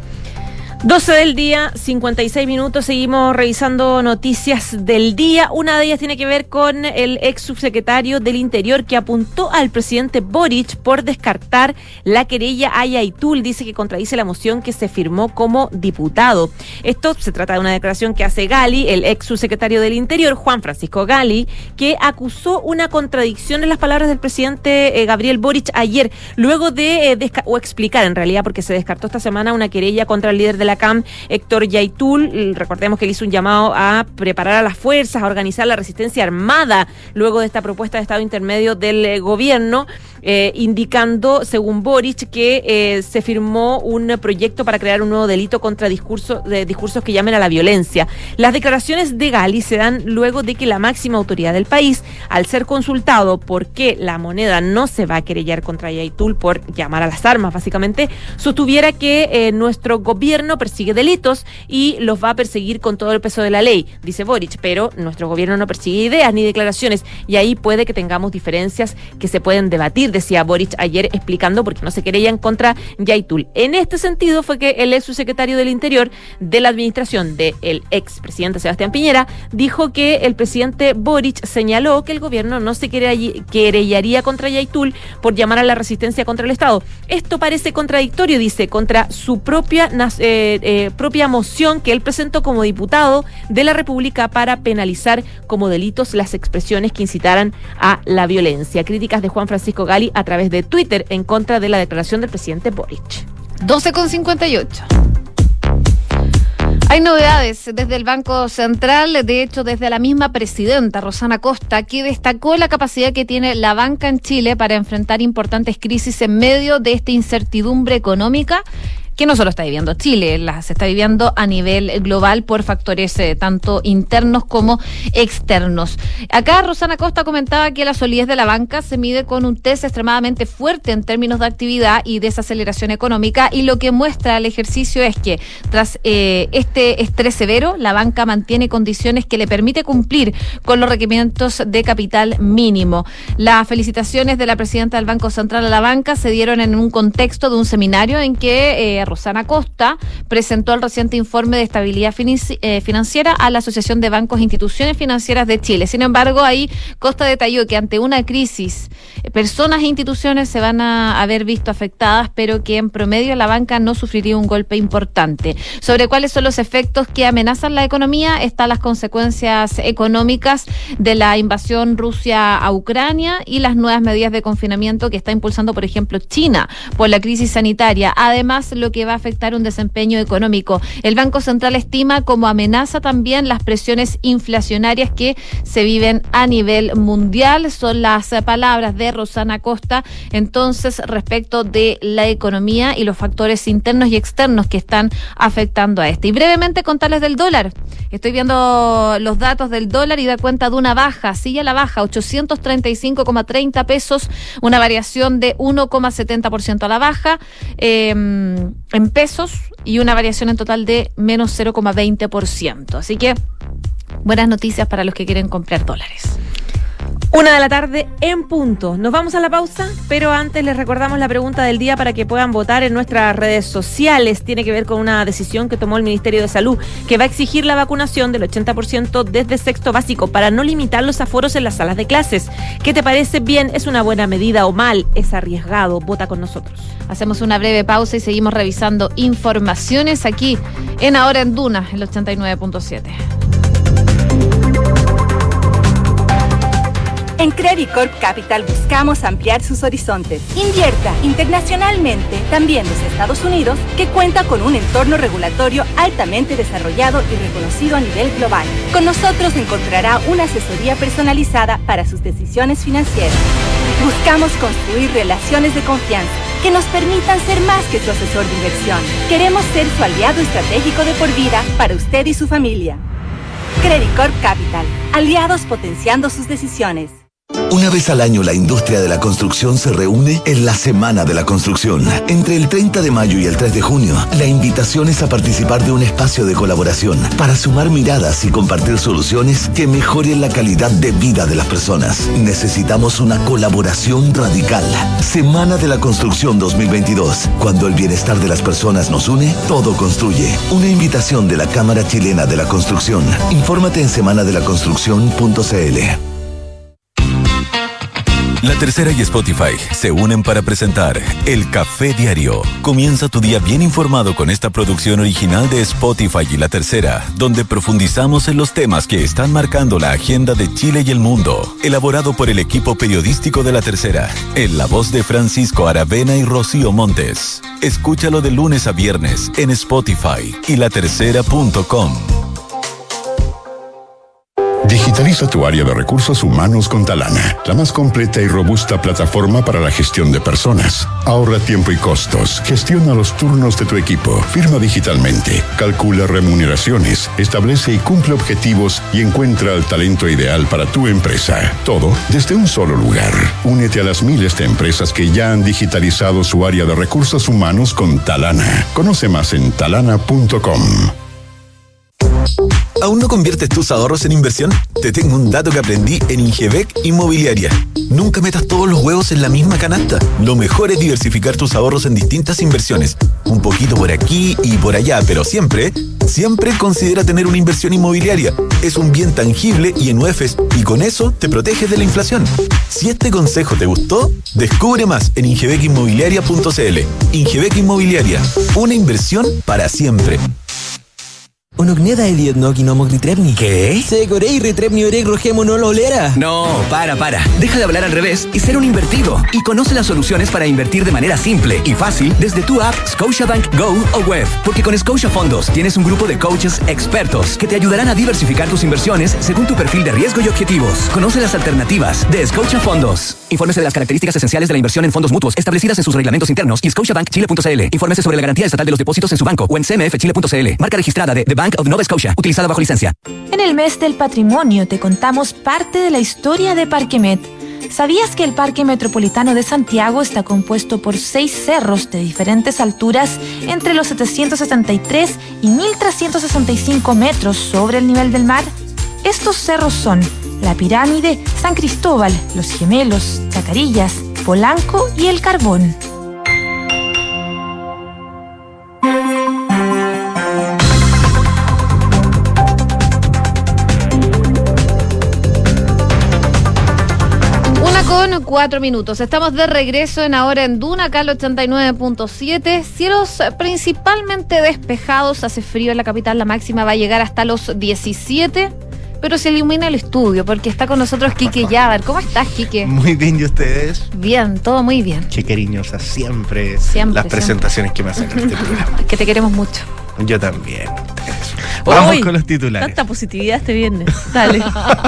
doce del día, cincuenta y seis minutos, seguimos revisando noticias del día. Una de ellas tiene que ver con el ex subsecretario del Interior que apuntó al presidente Boric por descartar la querella a Yaitul. Dice que contradice la moción que se firmó como diputado. Esto se trata de una declaración que hace Gali, el ex subsecretario del Interior, Juan Francisco Gali, que acusó una contradicción en las palabras del presidente eh, Gabriel Boric ayer, luego de, eh, desca- o explicar en realidad, porque se descartó esta semana una querella contra el líder de la C A M, Héctor Yaitul. Recordemos que él hizo un llamado a preparar a las fuerzas, a organizar la resistencia armada luego de esta propuesta de estado intermedio del eh, gobierno, eh, indicando, según Boric, que eh, se firmó un proyecto para crear un nuevo delito contra discurso, de discursos que llamen a la violencia. Las declaraciones de Gali se dan luego de que la máxima autoridad del país, al ser consultado por qué la moneda no se va a querellar contra Yaitul por llamar a las armas, básicamente, sostuviera que eh, nuestro gobierno persigue delitos y los va a perseguir con todo el peso de la ley, dice Boric, pero nuestro gobierno no persigue ideas ni declaraciones y ahí puede que tengamos diferencias que se pueden debatir, decía Boric ayer explicando por qué no se querellan contra Yaitul. En este sentido fue que el ex subsecretario del Interior de la administración del ex presidente Sebastián Piñera dijo que el presidente Boric señaló que el gobierno no se querellaría contra Yaitul por llamar a la resistencia contra el Estado. Esto parece contradictorio, dice, contra su propia eh, Eh, propia moción que él presentó como diputado de la República para penalizar como delitos las expresiones que incitaran a la violencia. Críticas de Juan Francisco Gali a través de Twitter en contra de la declaración del presidente Boric. doce con cincuenta y ocho. Hay novedades desde el Banco Central, de hecho desde la misma presidenta Rosana Costa, que destacó la capacidad que tiene la banca en Chile para enfrentar importantes crisis en medio de esta incertidumbre económica que no solo está viviendo Chile, la, se está viviendo a nivel global por factores eh, tanto internos como externos. Acá Rosana Costa comentaba que la solidez de la banca se mide con un test extremadamente fuerte en términos de actividad y desaceleración económica, y lo que muestra el ejercicio es que tras eh, este estrés severo, la banca mantiene condiciones que le permite cumplir con los requerimientos de capital mínimo. Las felicitaciones de la presidenta del Banco Central a la banca se dieron en un contexto de un seminario en que eh, Rosana Costa presentó el reciente informe de estabilidad financi- eh, financiera a la Asociación de Bancos e Instituciones Financieras de Chile. Sin embargo, ahí Costa detalló que ante una crisis, eh, personas e instituciones se van a haber visto afectadas, pero que en promedio la banca no sufriría un golpe importante. Sobre cuáles son los efectos que amenazan la economía, están las consecuencias económicas de la invasión Rusia a Ucrania y las nuevas medidas de confinamiento que está impulsando, por ejemplo, China por la crisis sanitaria. Además, lo que va a afectar un desempeño económico. El Banco Central estima como amenaza también las presiones inflacionarias que se viven a nivel mundial. Son las palabras de Rosana Costa, entonces, respecto de la economía y los factores internos y externos que están afectando a este. Y brevemente contarles del dólar. Estoy viendo los datos del dólar y da cuenta de una baja, sigue a la baja, ochocientos treinta y cinco coma treinta pesos, una variación de uno coma setenta por ciento a la baja eh, en pesos y una variación en total de menos cero coma veinte por ciento. Así que buenas noticias para los que quieren comprar dólares. Una de la tarde en punto. Nos vamos a la pausa, pero antes les recordamos la pregunta del día para que puedan votar en nuestras redes sociales. Tiene que ver con una decisión que tomó el Ministerio de Salud, que va a exigir la vacunación del ochenta por ciento desde sexto básico para no limitar los aforos en las salas de clases. ¿Qué te parece? ¿Bien? ¿Es una buena medida o mal? ¿Es arriesgado? Vota con nosotros. Hacemos una breve pausa y seguimos revisando informaciones aquí en Ahora en Duna, el ochenta y nueve punto siete. En Credit Corp Capital buscamos ampliar sus horizontes. Invierta internacionalmente, también desde Estados Unidos, que cuenta con un entorno regulatorio altamente desarrollado y reconocido a nivel global. Con nosotros encontrará una asesoría personalizada para sus decisiones financieras. Buscamos construir relaciones de confianza que nos permitan ser más que su asesor de inversión. Queremos ser su aliado estratégico de por vida para usted y su familia. Credit Corp Capital, aliados potenciando sus decisiones. Una vez al año la industria de la construcción se reúne en la Semana de la Construcción. Entre el treinta de mayo y el tres de junio, la invitación es a participar de un espacio de colaboración para sumar miradas y compartir soluciones que mejoren la calidad de vida de las personas. Necesitamos una colaboración radical. Semana de la Construcción dos mil veintidós. Cuando el bienestar de las personas nos une, todo construye. Una invitación de la Cámara Chilena de la Construcción. Infórmate en semana de la construcción punto c l. La Tercera y Spotify se unen para presentar El Café Diario. Comienza tu día bien informado con esta producción original de Spotify y La Tercera, donde profundizamos en los temas que están marcando la agenda de Chile y el mundo. Elaborado por el equipo periodístico de La Tercera, en la voz de Francisco Aravena y Rocío Montes. Escúchalo de lunes a viernes en Spotify y la tercera punto com. Digitaliza tu área de recursos humanos con Talana, la más completa y robusta plataforma para la gestión de personas. Ahorra tiempo y costos, gestiona los turnos de tu equipo, firma digitalmente, calcula remuneraciones, establece y cumple objetivos y encuentra el talento ideal para tu empresa. Todo desde un solo lugar. Únete a las miles de empresas que ya han digitalizado su área de recursos humanos con Talana. Conoce más en talana punto com. ¿Aún no conviertes tus ahorros en inversión? Te tengo un dato que aprendí en Ingebec Inmobiliaria. Nunca metas todos los huevos en la misma canasta. Lo mejor es diversificar tus ahorros en distintas inversiones. Un poquito por aquí y por allá, pero siempre, siempre considera tener una inversión inmobiliaria. Es un bien tangible y en U E F E S, y con eso te proteges de la inflación. Si este consejo te gustó, descubre más en ingebec inmobiliaria punto c l. Ingebec Inmobiliaria, una inversión para siempre. Onogneda Eliodnog y Nomogritrepni. ¿Qué? Segorei Retrepni Oreg Rogemonololera. No, para, para. Deja de hablar al revés y ser un invertido. Y conoce las soluciones para invertir de manera simple y fácil desde tu app Scotiabank Go o web. Porque con Scotia Fondos tienes un grupo de coaches expertos que te ayudarán a diversificar tus inversiones según tu perfil de riesgo y objetivos. Conoce las alternativas de Scotia Fondos. Infórmese de las características esenciales de la inversión en fondos mutuos establecidas en sus reglamentos internos y scotiabank chile punto c l. Infórmese sobre la garantía estatal de los depósitos en su banco o en c m f chile punto c l. Marca registrada de The Bank of Nova Scotia, utilizada bajo licencia. En el mes del patrimonio te contamos parte de la historia de Parquemet. ¿Sabías que el Parque Metropolitano de Santiago está compuesto por seis cerros de diferentes alturas entre los setecientos setenta y tres y mil trescientos sesenta y cinco metros sobre el nivel del mar? Estos cerros son La Pirámide, San Cristóbal, Los Gemelos, Chacarillas, Polanco y El Carbón. Con cuatro minutos. Estamos de regreso en Ahora en Duna, acá al ochenta y nueve punto siete. Cielos principalmente despejados, hace frío en la capital, la máxima va a llegar hasta los diecisiete, pero se ilumina el estudio porque está con nosotros Quique Yabar. ¿Cómo estás, Quique? Muy bien, ¿y ustedes? Bien, todo muy bien. Qué cariñosa, siempre, siempre las siempre. presentaciones que me hacen en este programa. Que te queremos mucho. Yo también. Vamos Uy, con los titulares. Tanta positividad este viernes. Dale.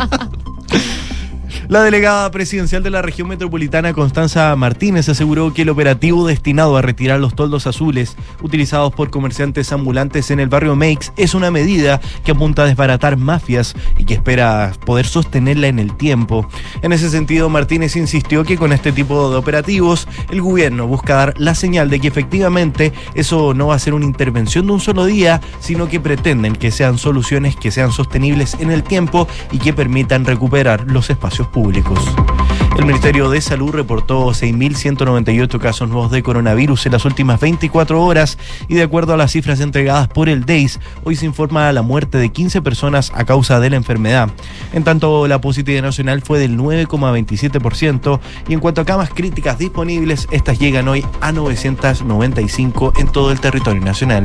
La delegada presidencial de la región metropolitana, Constanza Martínez, aseguró que el operativo destinado a retirar los toldos azules utilizados por comerciantes ambulantes en el barrio Meix es una medida que apunta a desbaratar mafias y que espera poder sostenerla en el tiempo. En ese sentido, Martínez insistió que con este tipo de operativos el gobierno busca dar la señal de que efectivamente eso no va a ser una intervención de un solo día, sino que pretenden que sean soluciones que sean sostenibles en el tiempo y que permitan recuperar los espacios públicos. El Ministerio de Salud reportó seis mil ciento noventa y ocho casos nuevos de coronavirus en las últimas veinticuatro horas y de acuerdo a las cifras entregadas por el D E I S, hoy se informa la muerte de quince personas a causa de la enfermedad. En tanto, la positividad nacional fue del nueve coma veintisiete por ciento y en cuanto a camas críticas disponibles, estas llegan hoy a novecientas noventa y cinco en todo el territorio nacional.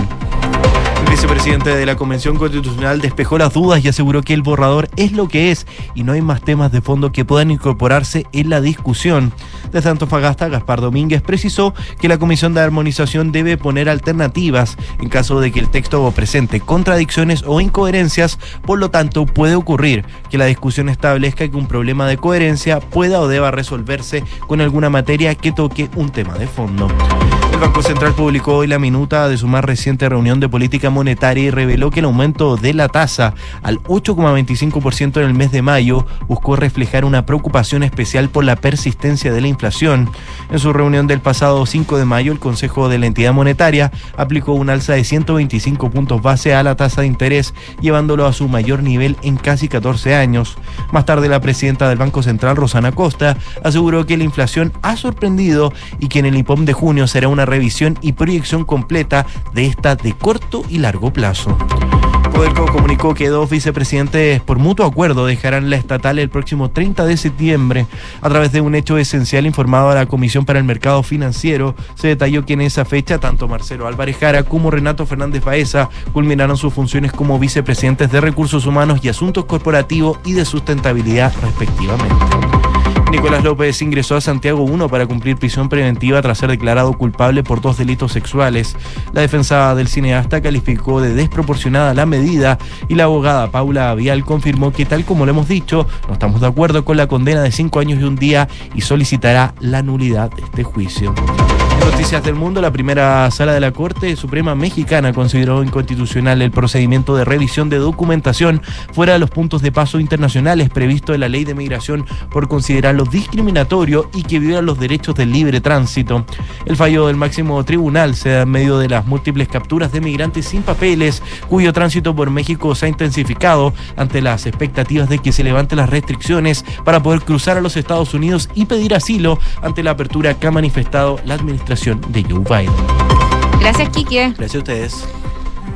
El vicepresidente de la Convención Constitucional despejó las dudas y aseguró que el borrador es lo que es y no hay más temas de fondo que puedan incorporarse en la discusión. Desde Antofagasta, Gaspar Domínguez precisó que la Comisión de Armonización debe poner alternativas en caso de que el texto presente contradicciones o incoherencias, por lo tanto puede ocurrir que la discusión establezca que un problema de coherencia pueda o deba resolverse con alguna materia que toque un tema de fondo. El Banco Central publicó hoy la minuta de su más reciente reunión de política monetaria y reveló que el aumento de la tasa al ocho coma veinticinco por ciento en el mes de mayo buscó reflejar una preocupación especial por la persistencia de la inflación. En su reunión del pasado cinco de mayo, el Consejo de la Entidad Monetaria aplicó un alza de ciento veinticinco puntos base a la tasa de interés, llevándolo a su mayor nivel en casi catorce años. Más tarde, la presidenta del Banco Central, Rosana Costa, aseguró que la inflación ha sorprendido y que en el IPOM de junio será una revisión y proyección completa de esta de corto y largo plazo. Codelco comunicó que dos vicepresidentes por mutuo acuerdo dejarán la estatal el próximo treinta de septiembre. A través de un hecho esencial informado a la Comisión para el Mercado Financiero, se detalló que en esa fecha tanto Marcelo Álvarez Jara como Renato Fernández Baeza culminaron sus funciones como vicepresidentes de Recursos Humanos y Asuntos Corporativos y de Sustentabilidad respectivamente. Nicolás López ingresó a Santiago uno para cumplir prisión preventiva tras ser declarado culpable por dos delitos sexuales. La defensa del cineasta calificó de desproporcionada la medida y la abogada Paula Vial confirmó que, tal como lo hemos dicho, no estamos de acuerdo con la condena de cinco años y un día y solicitará la nulidad de este juicio. En Noticias del Mundo, la primera sala de la Corte Suprema Mexicana consideró inconstitucional el procedimiento de revisión de documentación fuera de los puntos de paso internacionales previsto en la Ley de Migración por considerarlo discriminatorio y que viola los derechos del libre tránsito. El fallo del máximo tribunal se da en medio de las múltiples capturas de migrantes sin papeles, cuyo tránsito por México se ha intensificado ante las expectativas de que se levanten las restricciones para poder cruzar a los Estados Unidos y pedir asilo ante la apertura que ha manifestado la administración de Joe Biden. Gracias, Quique. Gracias a ustedes.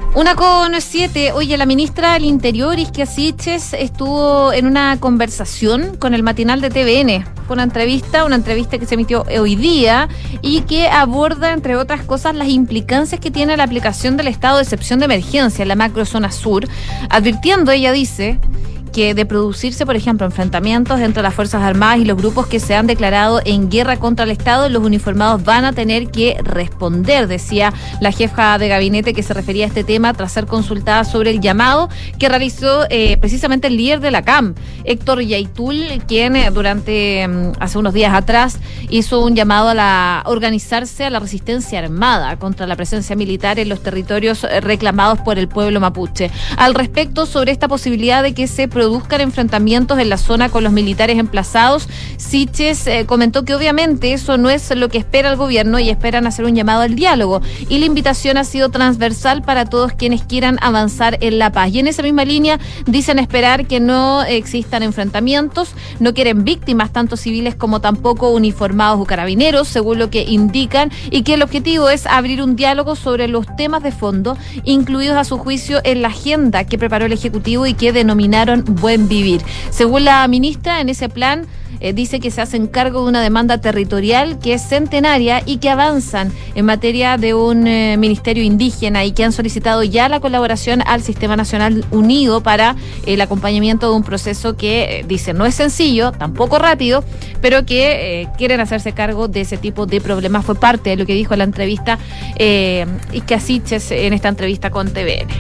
Una con siete. Oye, la ministra del Interior, Isquia Siches, estuvo en una conversación con el matinal de T V N. Fue una entrevista, una entrevista que se emitió hoy día y que aborda, entre otras cosas, las implicancias que tiene la aplicación del estado de excepción de emergencia en la macrozona sur, advirtiendo, ella dice, que de producirse, por ejemplo, enfrentamientos entre las Fuerzas Armadas y los grupos que se han declarado en guerra contra el Estado, los uniformados van a tener que responder, decía la jefa de gabinete, que se refería a este tema tras ser consultada sobre el llamado que realizó eh, precisamente el líder de la C A M, Héctor Yaitul, quien eh, durante um, hace unos días atrás hizo un llamado a la organizarse a la resistencia armada contra la presencia militar en los territorios reclamados por el pueblo mapuche. Al respecto, sobre esta posibilidad de que se produzcan enfrentamientos en la zona con los militares emplazados, Siches eh, comentó que obviamente eso no es lo que espera el gobierno y esperan hacer un llamado al diálogo, y la invitación ha sido transversal para todos quienes quieran avanzar en la paz. Y en esa misma línea dicen esperar que no existan enfrentamientos, no quieren víctimas tanto civiles como tampoco uniformados o carabineros, según lo que indican, y que el objetivo es abrir un diálogo sobre los temas de fondo incluidos a su juicio en la agenda que preparó el Ejecutivo y que denominaron Buen Vivir. Según la ministra, en ese plan eh, dice que se hacen cargo de una demanda territorial que es centenaria y que avanzan en materia de un eh, ministerio indígena y que han solicitado ya la colaboración al Sistema Nacional Unido para el acompañamiento de un proceso que, eh, dice, no es sencillo, tampoco rápido, pero que eh, quieren hacerse cargo de ese tipo de problemas. Fue parte de lo que dijo en la entrevista eh, Isquia Siches en esta entrevista con T V N.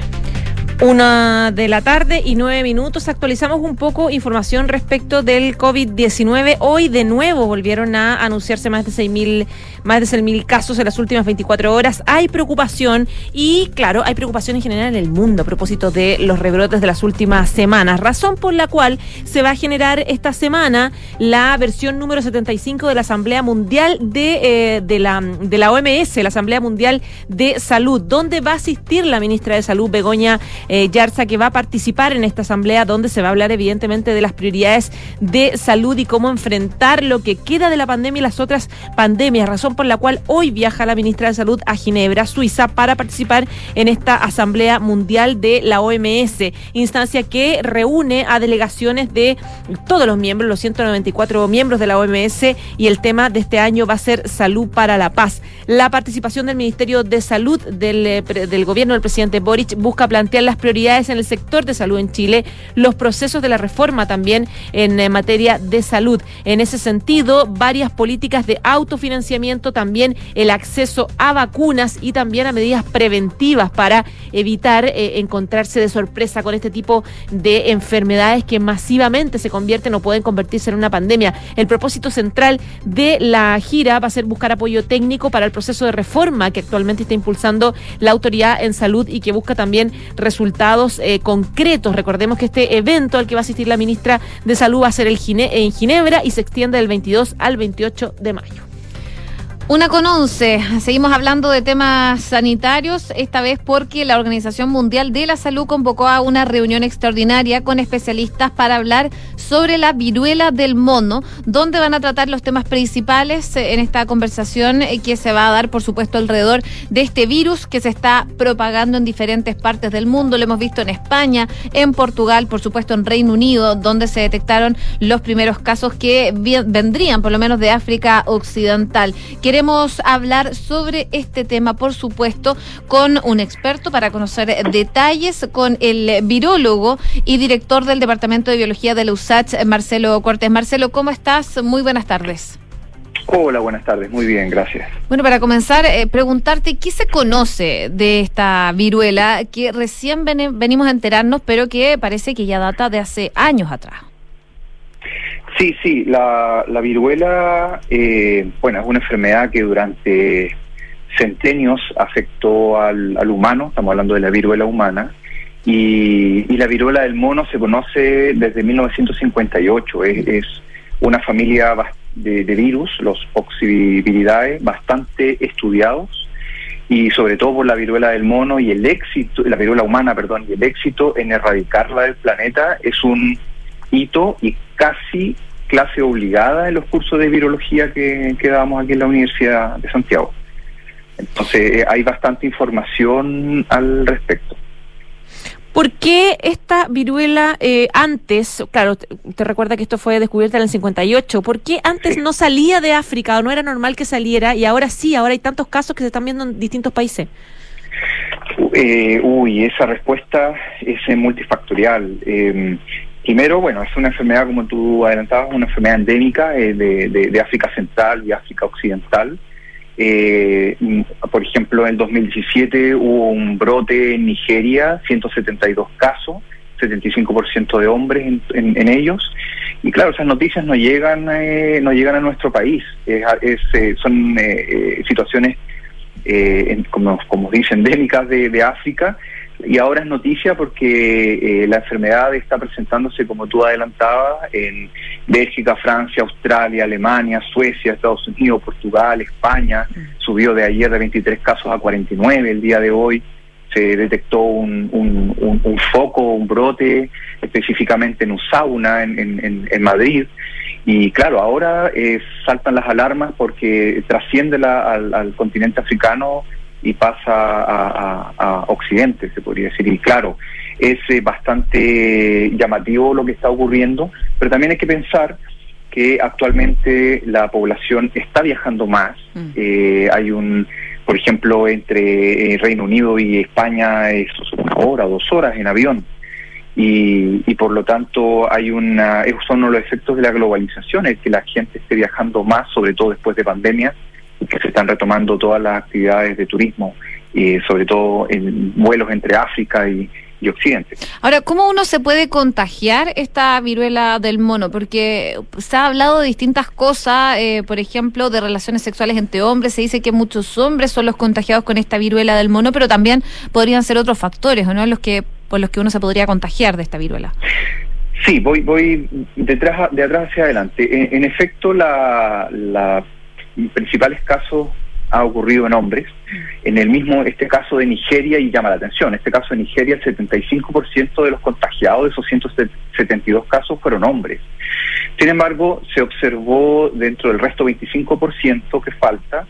Una de la tarde y nueve minutos. Actualizamos un poco información respecto del COVID diecinueve. Hoy de nuevo volvieron a anunciarse más de seis mil más de seis mil casos en las últimas veinticuatro horas. Hay preocupación y, claro, hay preocupación en general en el mundo a propósito de los rebrotes de las últimas semanas, razón por la cual se va a generar esta semana la versión número setenta y cinco de la Asamblea Mundial de, eh, de, la, de la O M S, la Asamblea Mundial de Salud, donde va a asistir la ministra de Salud, Begoña Eh, Yarza, que va a participar en esta asamblea, donde se va a hablar evidentemente de las prioridades de salud y cómo enfrentar lo que queda de la pandemia y las otras pandemias, razón por la cual hoy viaja la ministra de Salud a Ginebra, Suiza, para participar en esta asamblea mundial de la O M S, instancia que reúne a delegaciones de todos los miembros, los ciento noventa y cuatro miembros de la O M S, y el tema de este año va a ser Salud para la Paz. La participación del Ministerio de Salud del, del gobierno del presidente Boric busca plantear las prioridades en el sector de salud en Chile, los procesos de la reforma también en eh, materia de salud. En ese sentido, varias políticas de autofinanciamiento, también el acceso a vacunas y también a medidas preventivas para evitar eh, encontrarse de sorpresa con este tipo de enfermedades que masivamente se convierten o pueden convertirse en una pandemia. El propósito central de la gira va a ser buscar apoyo técnico para el proceso de reforma que actualmente está impulsando la autoridad en salud y que busca también resultados eh, concretos. Recordemos que este evento al que va a asistir la ministra de Salud va a ser el Gine- en Ginebra y se extiende del veintidós al veintiocho de mayo. Una con once, seguimos hablando de temas sanitarios, esta vez porque la Organización Mundial de la Salud convocó a una reunión extraordinaria con especialistas para hablar sobre la viruela del mono, donde van a tratar los temas principales en esta conversación que se va a dar, por supuesto, alrededor de este virus que se está propagando en diferentes partes del mundo. Lo hemos visto en España, en Portugal, por supuesto en Reino Unido, donde se detectaron los primeros casos que vendrían, por lo menos, de África Occidental. Queremos Queremos hablar sobre este tema, por supuesto, con un experto para conocer detalles, con el virólogo y director del Departamento de Biología de la U S A C H, Marcelo Cortés. Marcelo, ¿cómo estás? Muy buenas tardes. Hola, buenas tardes. Muy bien, gracias. Bueno, para comenzar, eh, preguntarte, ¿qué se conoce de esta viruela que recién ven- venimos a enterarnos, pero que parece que ya data de hace años atrás? Sí, sí, la, la viruela, eh, bueno, es una enfermedad que durante centenios afectó al, al humano, estamos hablando de la viruela humana, y, y la viruela del mono se conoce desde mil novecientos cincuenta y ocho, es, es una familia de, de virus, los Poxviridae, bastante estudiados, y sobre todo por la viruela del mono y el éxito, la viruela humana, perdón, y el éxito en erradicarla del planeta es un hito y casi clase obligada en los cursos de virología que, que damos aquí en la Universidad de Santiago. Entonces eh, hay bastante información al respecto. ¿Por qué esta viruela eh, antes, claro, te, te recuerda que esto fue descubierta en el cincuenta y ocho, ¿por qué antes sí. no salía de África o no era normal que saliera y ahora sí, ahora hay tantos casos que se están viendo en distintos países? Eh, uy, esa respuesta es eh, multifactorial. Eh, primero, bueno, es una enfermedad, como tú adelantabas, una enfermedad endémica eh, de, de, de África Central y África Occidental. Eh, por ejemplo, en el dos mil diecisiete hubo un brote en Nigeria, ciento setenta y dos casos, setenta y cinco por ciento de hombres en, en, en ellos. Y claro, esas noticias no llegan eh, no llegan a nuestro país. Es, es, eh, son eh, situaciones, eh, en, como, como dicen, endémicas de, de África. Y ahora es noticia porque eh, la enfermedad está presentándose, como tú adelantabas, en Bélgica, Francia, Australia, Alemania, Suecia, Estados Unidos, Portugal, España. Subió de ayer de veintitrés casos a cuarenta y nueve. El día de hoy se detectó un, un, un, un foco, un brote, específicamente en un sauna en, en, en Madrid. Y claro, ahora eh, saltan las alarmas porque trasciende la, al, al continente africano y pasa a, a, a Occidente, se podría decir. Y claro, es eh, bastante llamativo lo que está ocurriendo, pero también hay que pensar que actualmente la población está viajando más. Mm. Eh, hay un, por ejemplo, entre eh, Reino Unido y España es una hora, dos horas en avión. Y, y por lo tanto hay una, esos son los efectos de la globalización, el que la gente esté viajando más, sobre todo después de pandemia, que se están retomando todas las actividades de turismo, eh, sobre todo en vuelos entre África y, y Occidente. Ahora, ¿cómo uno se puede contagiar esta viruela del mono? Porque se ha hablado de distintas cosas, eh, por ejemplo, de relaciones sexuales entre hombres. Se dice que muchos hombres son los contagiados con esta viruela del mono, pero también podrían ser otros factores, ¿o no?, los que por los que uno se podría contagiar de esta viruela. Sí, voy voy detrás, de atrás hacia adelante. En, en efecto, la... la principales casos ha ocurrido en hombres. En el mismo, este caso de Nigeria, y llama la atención, este caso de Nigeria, el setenta y cinco por ciento de los contagiados de esos ciento setenta y dos casos fueron hombres. Sin embargo, se observó dentro del resto veinticinco por ciento que falta,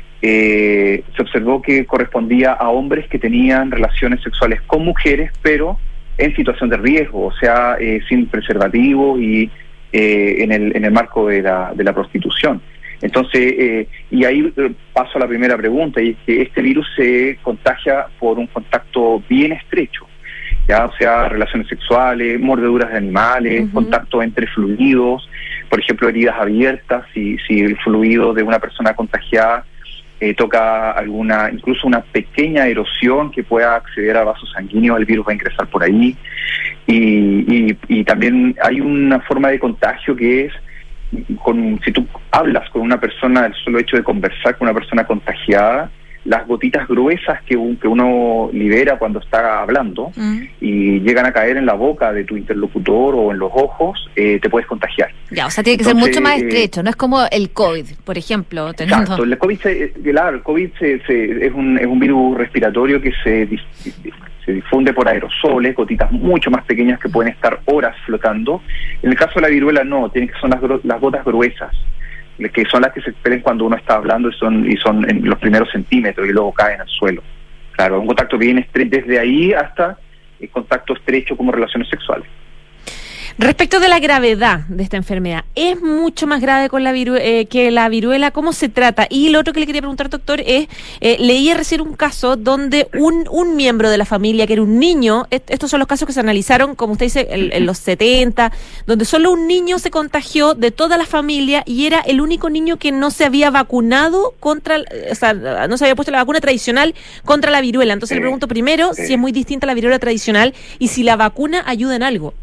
eh, se observó que correspondía a hombres que tenían relaciones sexuales con mujeres, pero en situación de riesgo, o sea, eh, sin preservativo y eh, en el en el marco de la, de la prostitución. Entonces, eh, y ahí paso a la primera pregunta, y es que este virus se contagia por un contacto bien estrecho, ya, o sea, relaciones sexuales, mordeduras de animales, uh-huh. contacto entre fluidos, por ejemplo, heridas abiertas, si, si el fluido de una persona contagiada eh, toca alguna, incluso una pequeña erosión que pueda acceder a vasos sanguíneos, el virus va a ingresar por ahí. Y, y, y también hay una forma de contagio que es, con, si tú hablas con una persona, el solo hecho de conversar con una persona contagiada, las gotitas gruesas que, un, que uno libera cuando está hablando mm. y llegan a caer en la boca de tu interlocutor o en los ojos, eh, te puedes contagiar. Ya, o sea, tiene que Entonces, ser mucho más estrecho, eh, no es como el COVID, por ejemplo. Teniendo... Exacto, el COVID, se, claro, el COVID se, se, es, un, es un virus respiratorio que se, se difunde por aerosoles, gotitas mucho más pequeñas que pueden estar horas flotando. En el caso de la viruela no, tienen que son las, las gotas gruesas, que son las que se expelen cuando uno está hablando y son y son en los primeros centímetros y luego caen al suelo. Claro, un contacto bien estrecho, desde ahí hasta el contacto estrecho como relaciones sexuales. Respecto de la gravedad de esta enfermedad, ¿es mucho más grave con la viru eh, que la viruela? ¿Cómo se trata? Y lo otro que le quería preguntar, doctor, es, eh, leí recién un caso donde un, un miembro de la familia, que era un niño, est estos son los casos que se analizaron, como usted dice, en, en los setenta, donde solo un niño se contagió de toda la familia y era el único niño que no se había vacunado contra, o sea, no se había puesto la vacuna tradicional contra la viruela. Entonces eh, le pregunto primero eh. si es muy distinta a la viruela tradicional y si la vacuna ayuda en algo.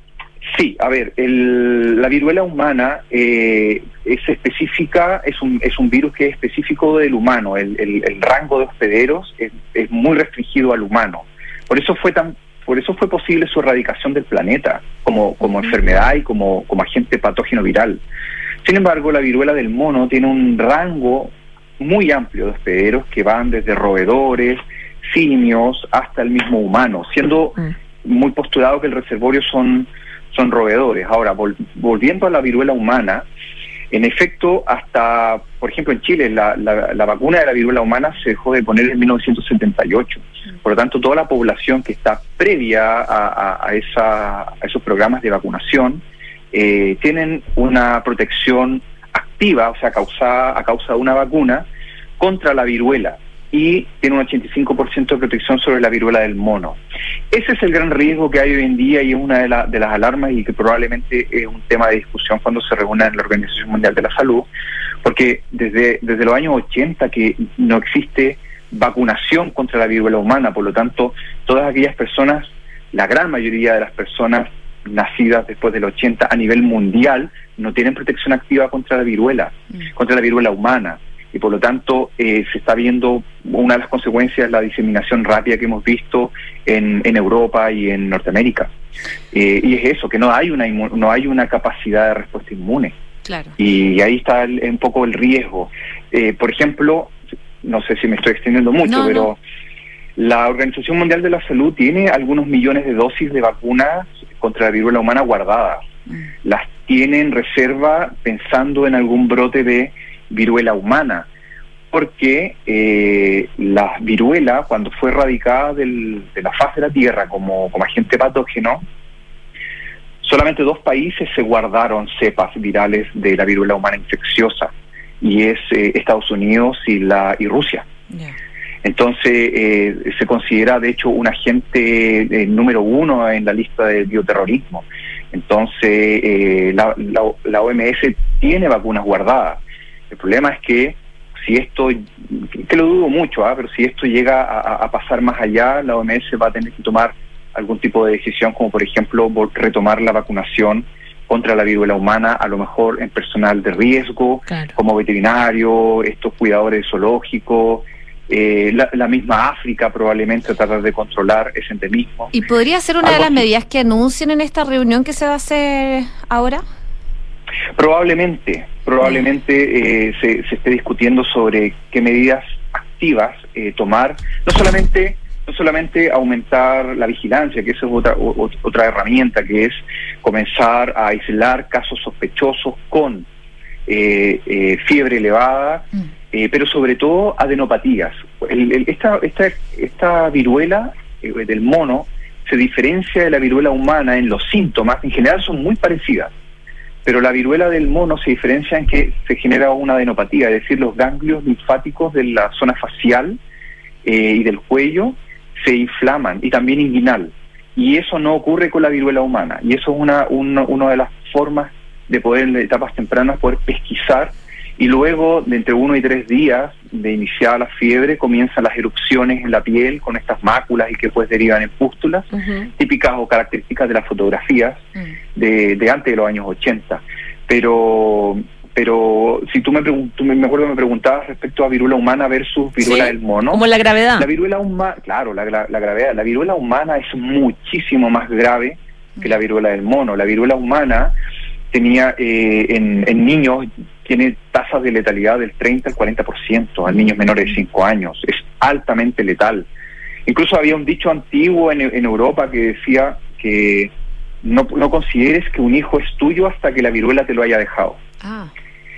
Sí, a ver, el, la viruela humana eh, es específica, es un, es un virus que es específico del humano, el, el, el rango de hospederos es, es muy restringido al humano. Por eso fue tan, por eso fue posible su erradicación del planeta como, como enfermedad y como, como agente patógeno viral. Sin embargo, la viruela del mono tiene un rango muy amplio de hospederos que van desde roedores, simios, hasta el mismo humano, siendo muy postulado que el reservorio son son roedores. Ahora, vol volviendo a la viruela humana, En efecto, hasta, por ejemplo, en Chile, la, la, la vacuna de la viruela humana se dejó de poner en mil novecientos setenta y ocho. Por lo tanto, toda la población que está previa a, a, a, esa, a esos programas de vacunación eh, tienen una protección activa, o sea, causada a causa de una vacuna contra la viruela, y tiene un ochenta y cinco por ciento de protección sobre la viruela del mono. Ese es el gran riesgo que hay hoy en día y es una de, la, de las alarmas, y que probablemente es un tema de discusión cuando se reúna en la Organización Mundial de la Salud, porque desde, desde los años ochenta que no existe vacunación contra la viruela humana. Por lo tanto, todas aquellas personas, la gran mayoría de las personas nacidas después del ochenta a nivel mundial, no tienen protección activa contra la viruela, mm. contra la viruela humana. Y por lo tanto eh, se está viendo una de las consecuencias, la diseminación rápida que hemos visto en, en Europa y en Norteamérica. Eh, y es eso, que no hay una no hay una capacidad de respuesta inmune. Claro. Y ahí está el, un poco el riesgo. Eh, por ejemplo, no sé si me estoy extendiendo mucho, no, pero no. La Organización Mundial de la Salud tiene algunos millones de dosis de vacunas contra la viruela humana guardadas. Mm. Las tiene en reserva pensando en algún brote de viruela humana, porque eh, la viruela, cuando fue erradicada del, de la faz de la Tierra como, como agente patógeno, solamente dos países se guardaron cepas virales de la viruela humana infecciosa, y es eh, Estados Unidos y, la, y Rusia. Yeah. Entonces eh, se considera de hecho un agente eh, número uno en la lista de bioterrorismo. Entonces eh, la, la, la O M S tiene vacunas guardadas. El problema es que si esto, que lo dudo mucho, ¿eh? pero si esto llega a, a pasar más allá, la O M S va a tener que tomar algún tipo de decisión, como por ejemplo retomar la vacunación contra la viruela humana, a lo mejor en personal de riesgo, claro. como veterinario, estos cuidadores zoológicos, eh, la, la misma África probablemente tratar de controlar ese endemismo. ¿Y podría ser una de las medidas que anuncien en esta reunión que se va a hacer ahora? Probablemente, probablemente eh, se, se esté discutiendo sobre qué medidas activas eh, tomar, no solamente no solamente aumentar la vigilancia, que esa es otra o, otra herramienta, que es comenzar a aislar casos sospechosos con eh, eh, fiebre elevada, mm. eh, pero sobre todo adenopatías. El, el, esta, esta, esta viruela eh, del mono se diferencia de la viruela humana en los síntomas, en general son muy parecidas, pero la viruela del mono se diferencia en que se genera una adenopatía, es decir, los ganglios linfáticos de la zona facial eh, y del cuello se inflaman, y también inguinal, y eso no ocurre con la viruela humana, y eso es una, una, una de las formas de poder en etapas tempranas poder pesquisar, y luego de entre uno y tres días de iniciada la fiebre comienzan las erupciones en la piel con estas máculas y que pues derivan en pústulas, uh-huh. típicas o características de las fotografías uh-huh. de, de antes de los años ochenta. Pero pero si tú me, pregun- tú me, me acuerdo que me preguntabas respecto a viruela humana versus viruela sí, del mono. ¿Como la gravedad? La viruela humana, claro, la, la, la gravedad. La viruela humana es muchísimo más grave que la viruela del mono. La viruela humana tenía eh, en, en niños, tiene tasas de letalidad del treinta al cuarenta por ciento, a niños menores de cinco años. Es altamente letal. Incluso había un dicho antiguo en, en Europa que decía que no, no consideres que un hijo es tuyo hasta que la viruela te lo haya dejado. Ah,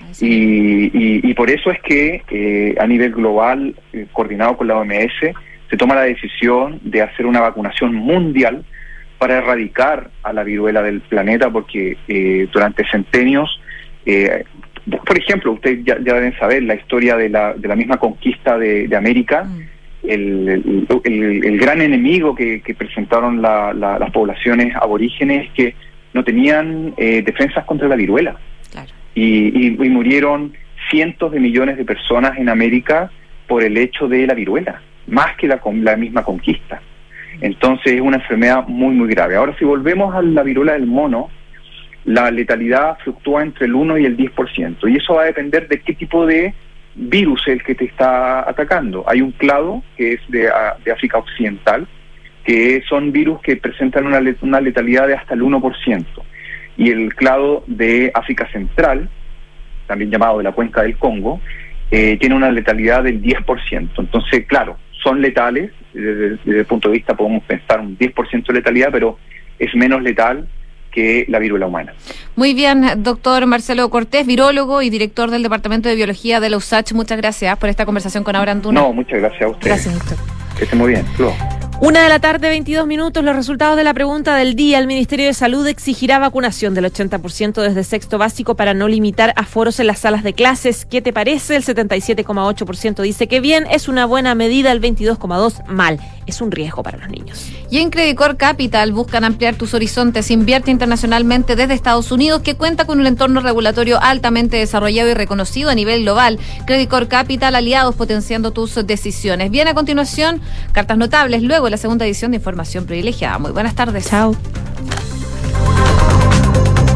y, y, y por eso es que eh, a nivel global, eh, coordinado con la O M S, se toma la decisión de hacer una vacunación mundial para erradicar a la viruela del planeta, porque eh, durante centenios, eh, por ejemplo, ustedes ya, ya deben saber la historia de la, de la misma conquista de, de América, mm. el, el, el, el gran enemigo que, que presentaron la, la, las poblaciones aborígenes es que no tenían eh, defensas contra la viruela. Claro. Y, y, y murieron cientos de millones de personas en América por el hecho de la viruela, más que la, la misma conquista. Entonces es una enfermedad muy muy grave. Ahora, si volvemos a la viruela del mono, la letalidad fluctúa entre el uno y el diez por ciento, y eso va a depender de qué tipo de virus es el que te está atacando. Hay un clado que es de, de África Occidental, que son virus que presentan una, una letalidad de hasta el uno por ciento, y el clado de África Central, también llamado de la cuenca del Congo, eh, tiene una letalidad del diez por ciento. Entonces, claro, son letales, desde, desde el punto de vista podemos pensar un diez por ciento de letalidad, pero es menos letal que que la viruela humana. Muy bien, doctor Marcelo Cortés, virólogo y director del Departamento de Biología de la U S A C H. Muchas gracias por esta conversación con Abraham Duna. No, muchas gracias a ustedes. Gracias, doctor. Que esté muy bien. Luego. Una de la tarde, veintidós minutos, los resultados de la pregunta del día. El Ministerio de Salud exigirá vacunación del ochenta por ciento desde sexto básico para no limitar aforos en las salas de clases. ¿Qué te parece? El setenta y siete coma ocho por ciento dice que bien, es una buena medida. El veintidós coma dos por ciento mal, es un riesgo para los niños. Y en Credit Corp Capital buscan ampliar tus horizontes. Invierte internacionalmente desde Estados Unidos, que cuenta con un entorno regulatorio altamente desarrollado y reconocido a nivel global. Credit Corp Capital, aliados potenciando tus decisiones. Bien, a continuación, cartas notables, luego la segunda edición de Información Privilegiada. Muy buenas tardes. Chao.